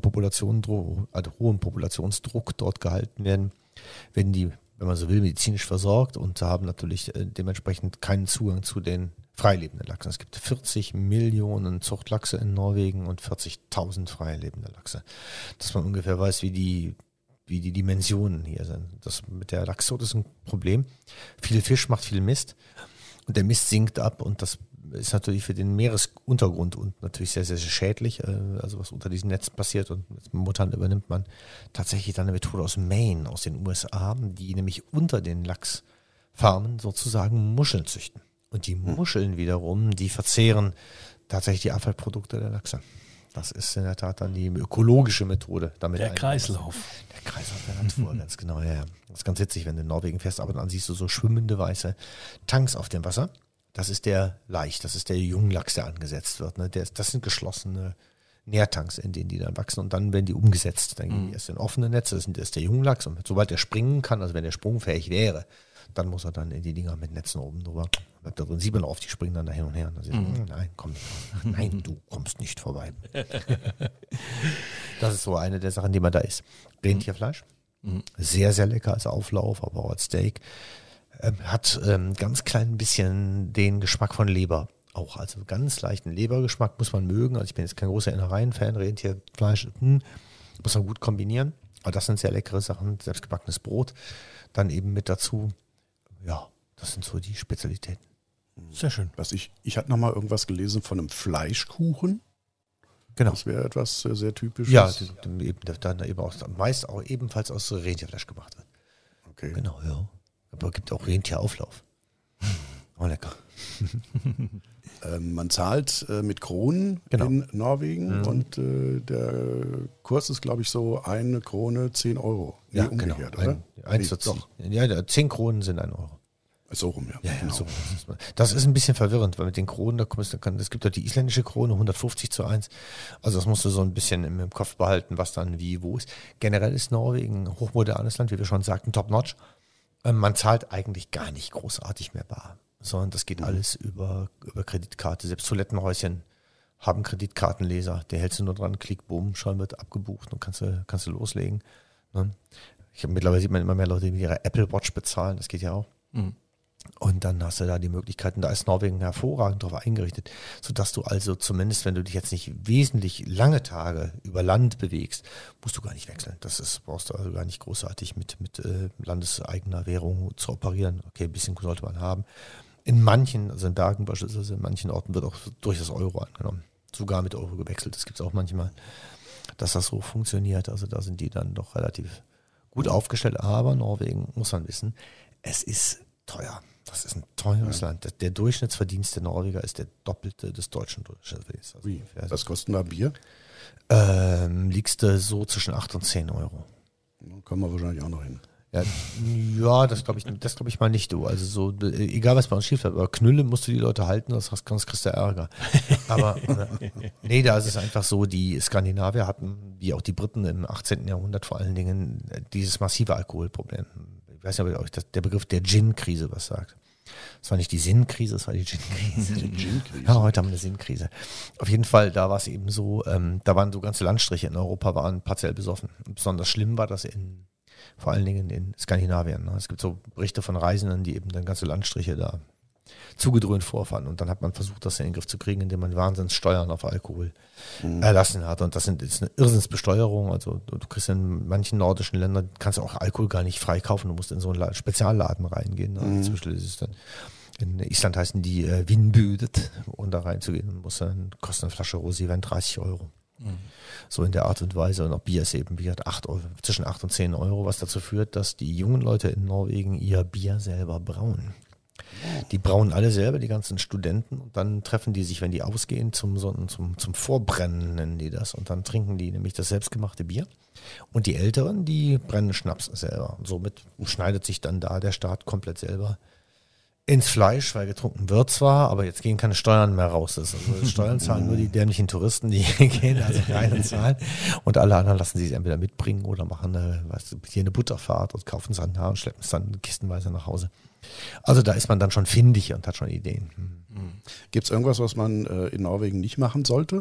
Speaker 4: Populationsdruck dort gehalten werden, werden die, wenn man so will, medizinisch versorgt und haben natürlich dementsprechend keinen Zugang zu den freilebenden Lachsen. Es gibt 40 Millionen Zuchtlachse in Norwegen und 40.000 freilebende Lachse. Dass man ungefähr weiß, wie die Dimensionen hier sind. Das mit der Lachszucht ist ein Problem. Viel Fisch macht viel Mist und der Mist sinkt ab und das ist natürlich für den Meeresuntergrund und natürlich sehr, sehr, sehr schädlich, also was unter diesem Netz passiert. Und momentan übernimmt man tatsächlich dann eine Methode aus Maine, aus den USA, die nämlich unter den Lachsfarmen sozusagen Muscheln züchten. Und die Muscheln wiederum, die verzehren tatsächlich die Abfallprodukte der Lachse. Das ist in der Tat dann die ökologische Methode. Damit
Speaker 3: der Kreislauf.
Speaker 4: Der Kreislauf der Natur, ganz genau. Ja. Das ist ganz witzig, wenn du in Norwegen fährst, aber dann siehst du so schwimmende weiße Tanks auf dem Wasser. Das ist der Laich, das ist der Junglachs, der angesetzt wird. Ne? Das sind geschlossene Nährtanks, in denen die dann wachsen und dann werden die umgesetzt. Dann gehen die erst in offene Netze, das ist der Junglachs und sobald der springen kann, also wenn der sprungfähig wäre, dann muss er dann in die Dinger mit Netzen oben drüber. Bleibt da drin, sieht man auf, die springen dann da hin und her. Und dann nein, komm nicht vorbei. Nein, du kommst nicht vorbei. Das ist so eine der Sachen, die man da isst. Rentierfleisch, sehr, sehr lecker als Auflauf, aber auch als Steak. Hat ganz klein bisschen den Geschmack von Leber auch, also ganz leichten Lebergeschmack muss man mögen, also ich bin jetzt kein großer Innereien-Fan, Rentierfleisch muss man gut kombinieren, aber das sind sehr leckere Sachen, selbstgebackenes Brot, dann eben mit dazu, ja, Das sind so die Spezialitäten.
Speaker 3: Sehr schön.
Speaker 2: Ich hatte noch mal irgendwas gelesen von einem Fleischkuchen.
Speaker 4: Genau.
Speaker 2: Das wäre etwas sehr Typisches.
Speaker 4: Ja, dann eben auch meist auch ebenfalls aus Rentierfleisch gemacht wird.
Speaker 2: Okay.
Speaker 4: Genau, ja. Aber es gibt auch Rentierauflauf. Oh, lecker.
Speaker 2: Man zahlt mit Kronen
Speaker 4: Genau.
Speaker 2: in Norwegen und der Kurs ist, glaube ich, so 1 Krone 10 Euro. Nee,
Speaker 4: Ja,
Speaker 2: umgekehrt,
Speaker 4: genau.
Speaker 2: oder?
Speaker 4: 1 zu 10. Ja, 10 Kronen sind 1 Euro.
Speaker 2: So rum, ja.
Speaker 4: Ja,
Speaker 2: genau.
Speaker 4: so. Das ist ein bisschen verwirrend, weil mit den Kronen, es gibt ja die isländische Krone, 150 zu 1. Also das musst du so ein bisschen im Kopf behalten, was dann wie, wo ist. Generell ist Norwegen ein hochmodernes Land, wie wir schon sagten, top-notch. Man zahlt eigentlich gar nicht großartig mehr bar, sondern das geht alles über Kreditkarte. Selbst Toilettenhäuschen haben Kreditkartenleser. Der hältst du nur dran, klick, bumm, schon wird abgebucht und kannst du loslegen. Mittlerweile sieht man immer mehr Leute, die mit ihrer Apple Watch bezahlen, das geht ja auch.
Speaker 3: Mhm.
Speaker 4: Und dann hast du da die Möglichkeiten, da ist Norwegen hervorragend darauf eingerichtet, sodass du also zumindest, wenn du dich jetzt nicht wesentlich lange Tage über Land bewegst, musst du gar nicht wechseln. Brauchst du also gar nicht großartig mit landeseigener Währung zu operieren. Okay, ein bisschen sollte man haben. In manchen, also in Bergen beispielsweise, in manchen Orten wird auch durch das Euro angenommen. Sogar mit Euro gewechselt. Das gibt es auch manchmal, dass das so funktioniert. Also da sind die dann doch relativ gut aufgestellt. Aber Norwegen, muss man wissen, es ist teuer. Das ist ein teures Land. Der Durchschnittsverdienst der Norweger ist der doppelte des deutschen Durchschnittsverdienstes. Also
Speaker 2: Wie? Was kostet da Bier?
Speaker 4: Liegst du so zwischen 8 und 10 Euro.
Speaker 2: Kommen wir wahrscheinlich auch noch hin.
Speaker 4: Ja, das glaube ich mal nicht, du. Also so, egal was bei uns schief läuft, aber Knülle musst du die Leute halten, sonst kriegst du Ärger. Aber nee, da ist es einfach so, die Skandinavier hatten, wie auch die Briten im 18. Jahrhundert vor allen Dingen, dieses massive Alkoholproblem. Ich weiß nicht, ob euch der Begriff der Gin-Krise was sagt. Das war nicht die Sinnkrise, das war die Gin-Krise. Ja, heute haben wir eine Sinnkrise. Auf jeden Fall, da war es eben so, da waren so ganze Landstriche in Europa, waren partiell besoffen. Und besonders schlimm war das vor allen Dingen in Skandinavien. Es gibt so Berichte von Reisenden, die eben dann ganze Landstriche da zugedröhnt vorfahren. Und dann hat man versucht, das in den Griff zu kriegen, indem man Wahnsinnssteuern auf Alkohol erlassen hat. Und das ist eine Irrsinnsbesteuerung. Also du kriegst in manchen nordischen Ländern, kannst du auch Alkohol gar nicht frei kaufen. Du musst in so einen Spezialladen reingehen. Also zum Beispiel ist es dann, in Island heißen die Vinbudet. Und da reinzugehen, kostet eine Flasche Rosé 30 Euro. So in der Art und Weise. Und auch Bier ist eben, wie gesagt, 8 Euro, zwischen 8 und 10 Euro, was dazu führt, dass die jungen Leute in Norwegen ihr Bier selber brauen. Die brauen alle selber, die ganzen Studenten, und dann treffen die sich, wenn die ausgehen, zum Vorbrennen, nennen die das. Und dann trinken die nämlich das selbstgemachte Bier. Und die Älteren, die brennen Schnaps selber. Und somit schneidet sich dann da der Staat komplett selber ins Fleisch, weil getrunken wird zwar, aber jetzt gehen keine Steuern mehr raus. Also Steuern zahlen nur die dämlichen Touristen, die gehen also rein und zahlen. Und alle anderen lassen sie es entweder mitbringen oder machen hier eine Butterfahrt und kaufen es an und schleppen es dann kistenweise nach Hause. Also da ist man dann schon findig und hat schon Ideen.
Speaker 2: Gibt es irgendwas, was man in Norwegen nicht machen sollte?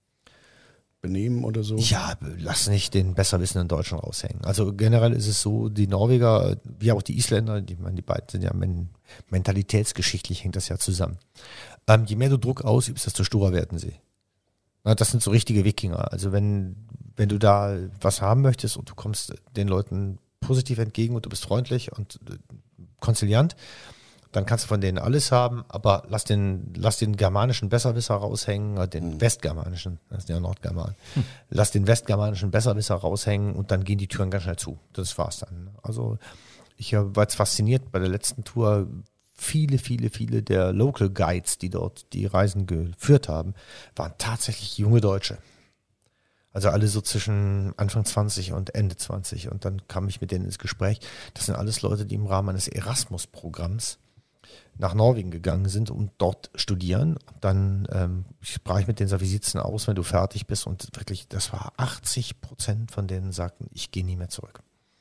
Speaker 2: Benehmen oder so?
Speaker 4: Ja, lass nicht den besserwissenden Deutschen raushängen. Also generell ist es so, die Norweger, wie auch die Isländer, die beiden sind ja mentalitätsgeschichtlich hängt das ja zusammen. Je mehr du Druck ausübst, desto sturer werden sie. Na, das sind so richtige Wikinger. Also wenn du da was haben möchtest und du kommst den Leuten positiv entgegen und du bist freundlich und konziliant, dann kannst du von denen alles haben, aber lass den germanischen Besserwisser raushängen, den westgermanischen, das sind ja Nordgermanen, lass den westgermanischen Besserwisser raushängen und dann gehen die Türen ganz schnell zu. Das war's dann. Also ich war jetzt fasziniert bei der letzten Tour, viele der Local Guides, die dort die Reisen geführt haben, waren tatsächlich junge Deutsche. Also alle so zwischen Anfang 20 und Ende 20. Und dann kam ich mit denen ins Gespräch. Das sind alles Leute, die im Rahmen eines Erasmus-Programms nach Norwegen gegangen sind und dort studieren. Dann sprach ich mit denen, wie sieht's denn aus, wenn du fertig bist? Und wirklich, das war 80% von denen sagten, ich gehe nie mehr zurück.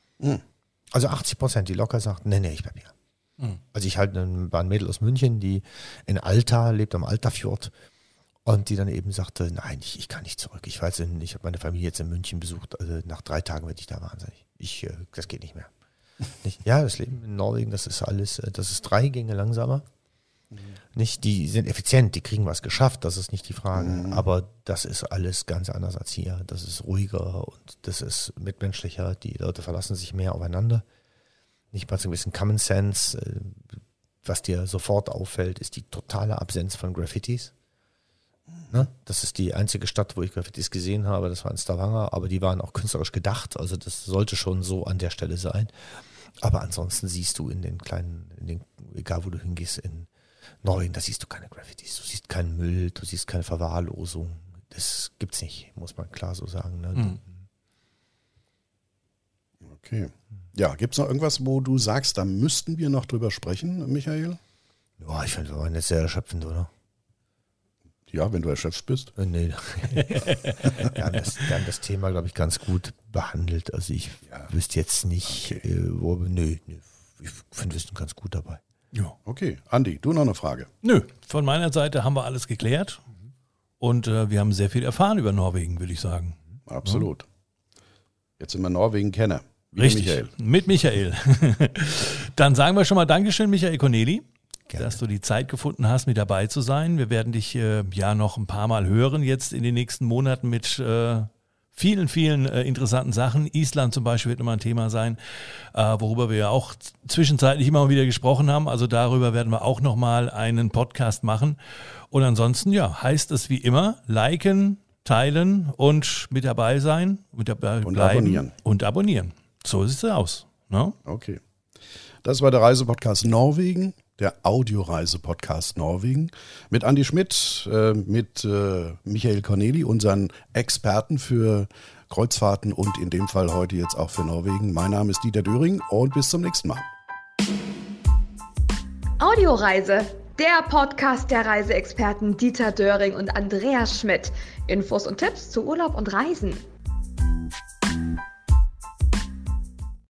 Speaker 4: Also 80%, die locker sagten, nee, ich bleib hier. Also ich war ein Mädel aus München, die in Alta lebt, am Altafjord. Und die dann eben sagte, nein, ich kann nicht zurück. Ich habe meine Familie jetzt in München besucht. Also nach 3 Tagen werde ich da wahnsinnig. Das geht nicht mehr. Ja, das Leben in Norwegen, das ist 3 Gänge langsamer. Nicht, die sind effizient, die kriegen was geschafft, das ist nicht die Frage. Aber das ist alles ganz anders als hier. Das ist ruhiger und das ist mitmenschlicher. Die Leute verlassen sich mehr aufeinander. Nicht mal so ein bisschen Common Sense. was dir sofort auffällt, ist die totale Absenz von Graffitis. Ne? Das ist die einzige Stadt, wo ich Graffitis gesehen habe, das war in Stavanger, aber die waren auch künstlerisch gedacht, also das sollte schon so an der Stelle sein. Aber ansonsten siehst du in den kleinen, egal wo du hingehst, in Norwegen, da siehst du keine Graffitis, du siehst keinen Müll, du siehst keine Verwahrlosung. Das gibt's nicht, muss man klar so sagen. Ne?
Speaker 2: Okay. Ja, gibt es noch irgendwas, wo du sagst, da müssten wir noch drüber sprechen, Michael?
Speaker 4: Ja, ich finde, wir waren jetzt sehr erschöpfend, oder?
Speaker 2: Ja, wenn du erschöpft bist.
Speaker 4: Nee. wir haben das Thema, glaube ich, ganz gut behandelt. Also ich wüsste jetzt nicht, ich finde, wir sind ganz gut dabei.
Speaker 3: Ja.
Speaker 2: Okay, Andi, du noch eine Frage?
Speaker 3: Nö, von meiner Seite haben wir alles geklärt und wir haben sehr viel erfahren über Norwegen, würde ich sagen.
Speaker 2: Absolut. Jetzt sind wir Norwegen-Kenner.
Speaker 3: Richtig,
Speaker 2: Michael.
Speaker 3: mit Michael. Dann sagen wir schon mal Dankeschön, Michael Corneli,
Speaker 4: Gerne.
Speaker 3: dass du die Zeit gefunden hast, mit dabei zu sein. Wir werden dich noch ein paar Mal hören jetzt in den nächsten Monaten mit vielen, vielen interessanten Sachen. Island zum Beispiel wird immer ein Thema sein, worüber wir ja auch zwischenzeitlich immer wieder gesprochen haben. Also darüber werden wir auch nochmal einen Podcast machen. Und ansonsten, heißt es wie immer, liken, teilen und mit dabei sein, mit dabei
Speaker 2: Und
Speaker 3: bleiben
Speaker 2: abonnieren.
Speaker 3: und abonnieren. So sieht es aus. Ne?
Speaker 2: Okay. Das war der Reisepodcast Norwegen, der Audioreise-Podcast Norwegen mit Andi Schmidt, mit Michael Corneli, unseren Experten für Kreuzfahrten und in dem Fall heute jetzt auch für Norwegen. Mein Name ist Dieter Döring und bis zum nächsten Mal.
Speaker 1: Audioreise, der Podcast der Reiseexperten Dieter Döring und Andreas Schmidt. Infos und Tipps zu Urlaub und Reisen.